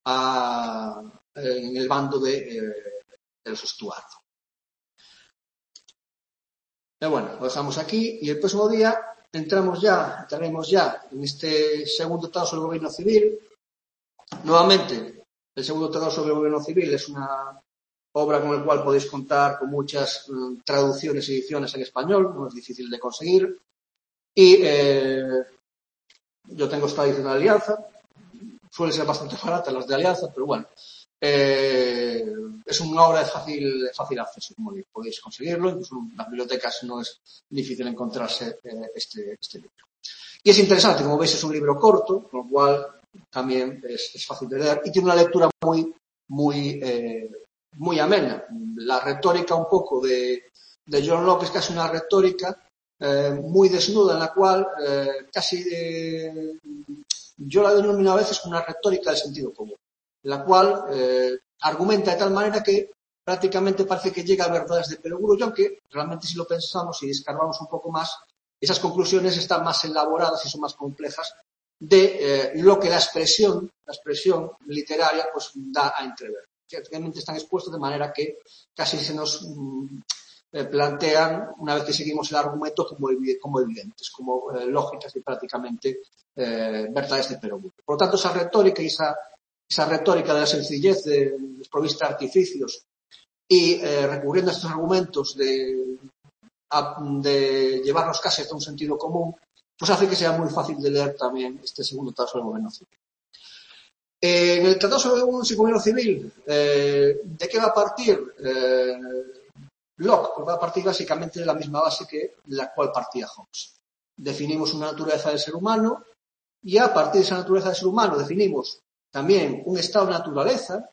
Speaker 1: en el bando de los Stuart. Bueno, lo dejamos aquí y el próximo día entraremos ya en este segundo tratado sobre el gobierno civil. Nuevamente, el segundo tratado sobre el gobierno civil es una obra con la cual podéis contar con muchas traducciones y ediciones en español, no es difícil de conseguir. Y yo tengo esta edición de Alianza, suele ser bastante barata las de Alianza, pero bueno, es una obra de fácil acceso, como podéis conseguirlo, incluso en las bibliotecas no es difícil encontrarse este libro. Y es interesante, como veis es un libro corto, con lo cual también es fácil de leer y tiene una lectura muy amena. La retórica un poco de John Locke es casi una retórica muy desnuda, en la cual yo la denomino a veces como una retórica del sentido común, en la cual argumenta de tal manera que prácticamente parece que llega a verdades de perogrullo, aunque realmente si lo pensamos y escarbamos un poco más, esas conclusiones están más elaboradas y son más complejas de lo que la expresión literaria pues da a entrever. Realmente están expuestos de manera que casi se nos plantean, una vez que seguimos el argumento, como evidentes, como lógicas y prácticamente verdades de perogrullo. Por lo tanto, esa retórica y esa retórica de la sencillez, desprovista de artificios y recurriendo a estos argumentos de llevarnos casi hasta un sentido común, pues hace que sea muy fácil de leer también este segundo tratado sobre el gobierno civil. En el tratado sobre el gobierno civil, ¿de qué va a partir Locke? Pues va a partir básicamente de la misma base que de la cual partía Hobbes. Definimos una naturaleza del ser humano y a partir de esa naturaleza del ser humano definimos también un estado de naturaleza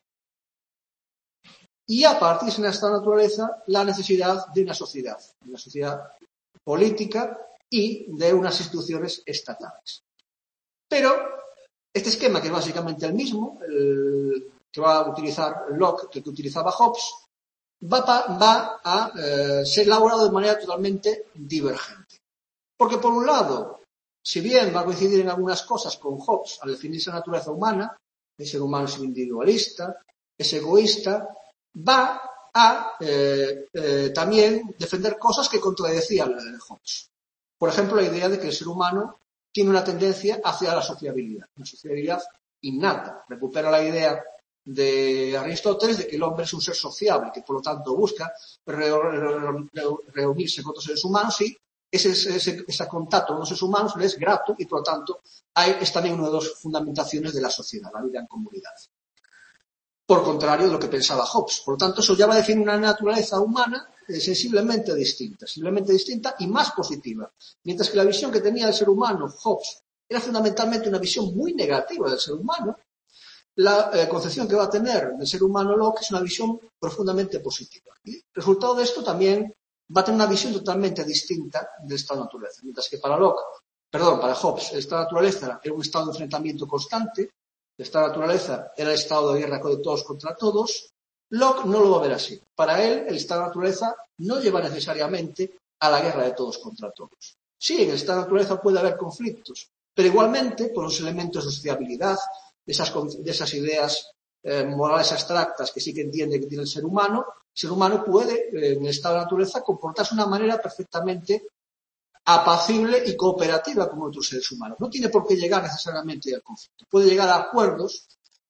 Speaker 1: y a partir de esa estado de naturaleza la necesidad de una sociedad política y de unas instituciones estatales. Pero este esquema, que es básicamente el mismo, el que va a utilizar Locke, que utilizaba Hobbes, va a ser elaborado de manera totalmente divergente. Porque por un lado, si bien va a coincidir en algunas cosas con Hobbes al definir esa naturaleza humana, el ser humano es individualista, es egoísta, va a también defender cosas que contradecían la de Hobbes. Por ejemplo, la idea de que el ser humano tiene una tendencia hacia la sociabilidad, una sociabilidad innata. Recupera la idea de Aristóteles de que el hombre es un ser sociable, que por lo tanto busca reunirse con otros seres humanos y ese contacto con los seres humanos le es grato y por lo tanto es también una de las fundamentaciones de la sociedad, la vida en comunidad. Por contrario de lo que pensaba Hobbes. Por lo tanto, eso ya va a definir una naturaleza humana sensiblemente distinta y más positiva. Mientras que la visión que tenía del ser humano Hobbes era fundamentalmente una visión muy negativa del ser humano, la concepción que va a tener del ser humano Locke es una visión profundamente positiva. Y el resultado de esto también va a tener una visión totalmente distinta de esta naturaleza. Mientras que para Hobbes, esta naturaleza era un estado de enfrentamiento constante, esta naturaleza era el estado de guerra de todos contra todos, Locke no lo va a ver así. Para él, el estado de naturaleza no lleva necesariamente a la guerra de todos contra todos. Sí, en esta naturaleza puede haber conflictos, pero igualmente, por los elementos de sociabilidad, de esas ideas morales abstractas que sí que entiende que tiene el ser humano puede, en el estado de naturaleza, comportarse de una manera perfectamente apacible y cooperativa con otros seres humanos. No tiene por qué llegar necesariamente al conflicto. Puede llegar a acuerdos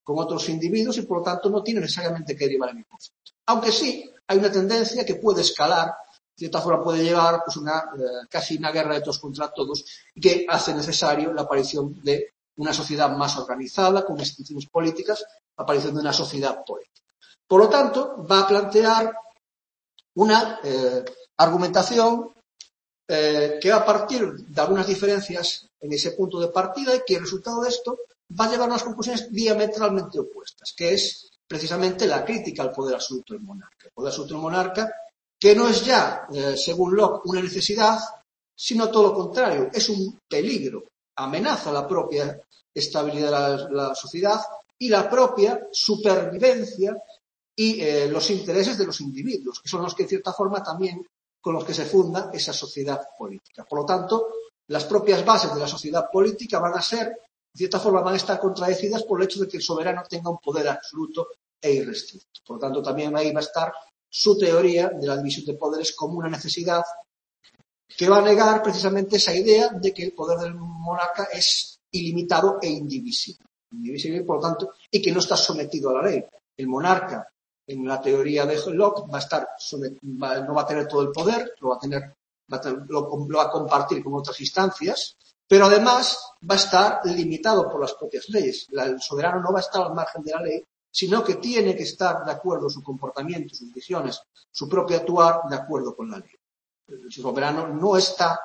Speaker 1: con otros individuos y, por lo tanto, no tiene necesariamente que derivar en el conflicto. Aunque sí hay una tendencia que puede escalar, de cierta forma puede llevar pues casi una guerra de todos contra todos, que hace necesario la aparición de una sociedad más organizada, con instituciones políticas, la aparición de una sociedad política. Por lo tanto, va a plantear una argumentación que va a partir de algunas diferencias en ese punto de partida y que el resultado de esto va a llevar a unas conclusiones diametralmente opuestas, que es precisamente la crítica al poder absoluto del monarca. El poder absoluto del monarca, que no es ya, según Locke, una necesidad, sino todo lo contrario, es un peligro, amenaza la propia estabilidad de la sociedad y la propia supervivencia y los intereses de los individuos, que son los que, de cierta forma, también con los que se funda esa sociedad política. Por lo tanto, las propias bases de la sociedad política van a ser, de cierta forma, van a estar contradecidas por el hecho de que el soberano tenga un poder absoluto e irrestricto. Por lo tanto, también ahí va a estar su teoría de la división de poderes como una necesidad que va a negar precisamente esa idea de que el poder del monarca es ilimitado e indivisible. Indivisible, por lo tanto, y que no está sometido a la ley. El monarca, en la teoría de Locke, no va a tener todo el poder, lo va a compartir con otras instancias, pero además va a estar limitado por las propias leyes. El soberano no va a estar al margen de la ley, sino que tiene que estar de acuerdo su comportamiento, sus decisiones, su propio actuar de acuerdo con la ley. El soberano no está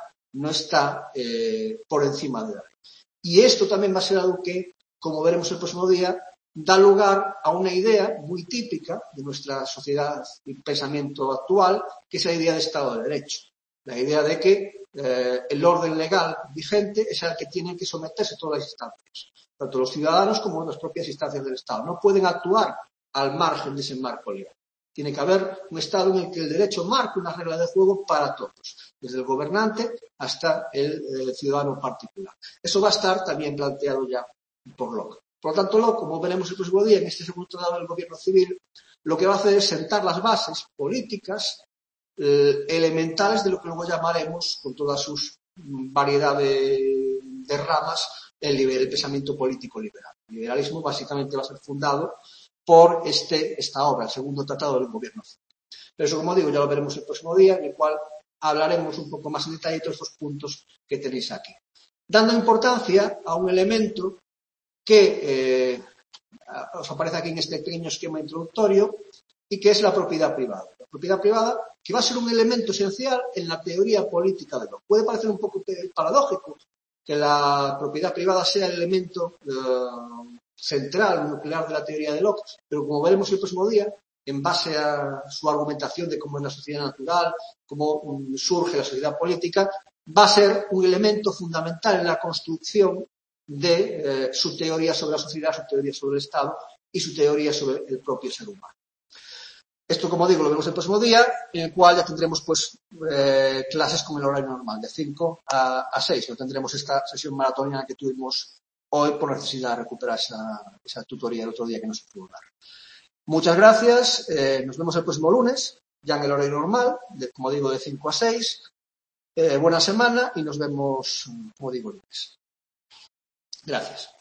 Speaker 1: por encima de la ley. Y esto también va a ser algo que, como veremos el próximo día, da lugar a una idea muy típica de nuestra sociedad y pensamiento actual, que es la idea de Estado de Derecho. La idea de que el orden legal vigente es al que tienen que someterse todas las instancias, tanto los ciudadanos como las propias instancias del Estado. No pueden actuar al margen de ese marco legal. Tiene que haber un Estado en el que el derecho marque una regla de juego para todos, desde el gobernante hasta el ciudadano particular. Eso va a estar también planteado ya por Locke. Por lo tanto, Locke, como veremos el próximo día en este segundo tratado del gobierno civil, lo que va a hacer es sentar las bases políticas elementales de lo que luego llamaremos, con toda su variedad de ramas, el pensamiento político liberal. El liberalismo básicamente va a ser fundado por esta obra, el segundo tratado del gobierno civil. Pero eso, como digo, ya lo veremos el próximo día, en el cual hablaremos un poco más en detalle de todos estos puntos que tenéis aquí. Dando importancia a un elemento que os aparece aquí en este pequeño esquema introductorio y que es la propiedad privada. La propiedad privada que va a ser un elemento esencial en la teoría política de Locke. Puede parecer un poco paradójico que la propiedad privada sea el elemento central, nuclear de la teoría de Locke, pero como veremos el próximo día, en base a su argumentación de cómo es la sociedad natural, cómo surge la sociedad política, va a ser un elemento fundamental en la construcción de su teoría sobre la sociedad, su teoría sobre el Estado y su teoría sobre el propio ser humano. Esto, como digo, lo vemos el próximo día, en el cual ya tendremos clases con el horario normal, de 5 a 6. No tendremos esta sesión maratónica que tuvimos hoy por necesidad de recuperar esa tutoría del otro día que no se pudo dar. Muchas gracias. Nos vemos el próximo lunes, ya en el horario normal, como digo, de 5 a 6. Buena semana y nos vemos, como digo, el lunes. Gracias.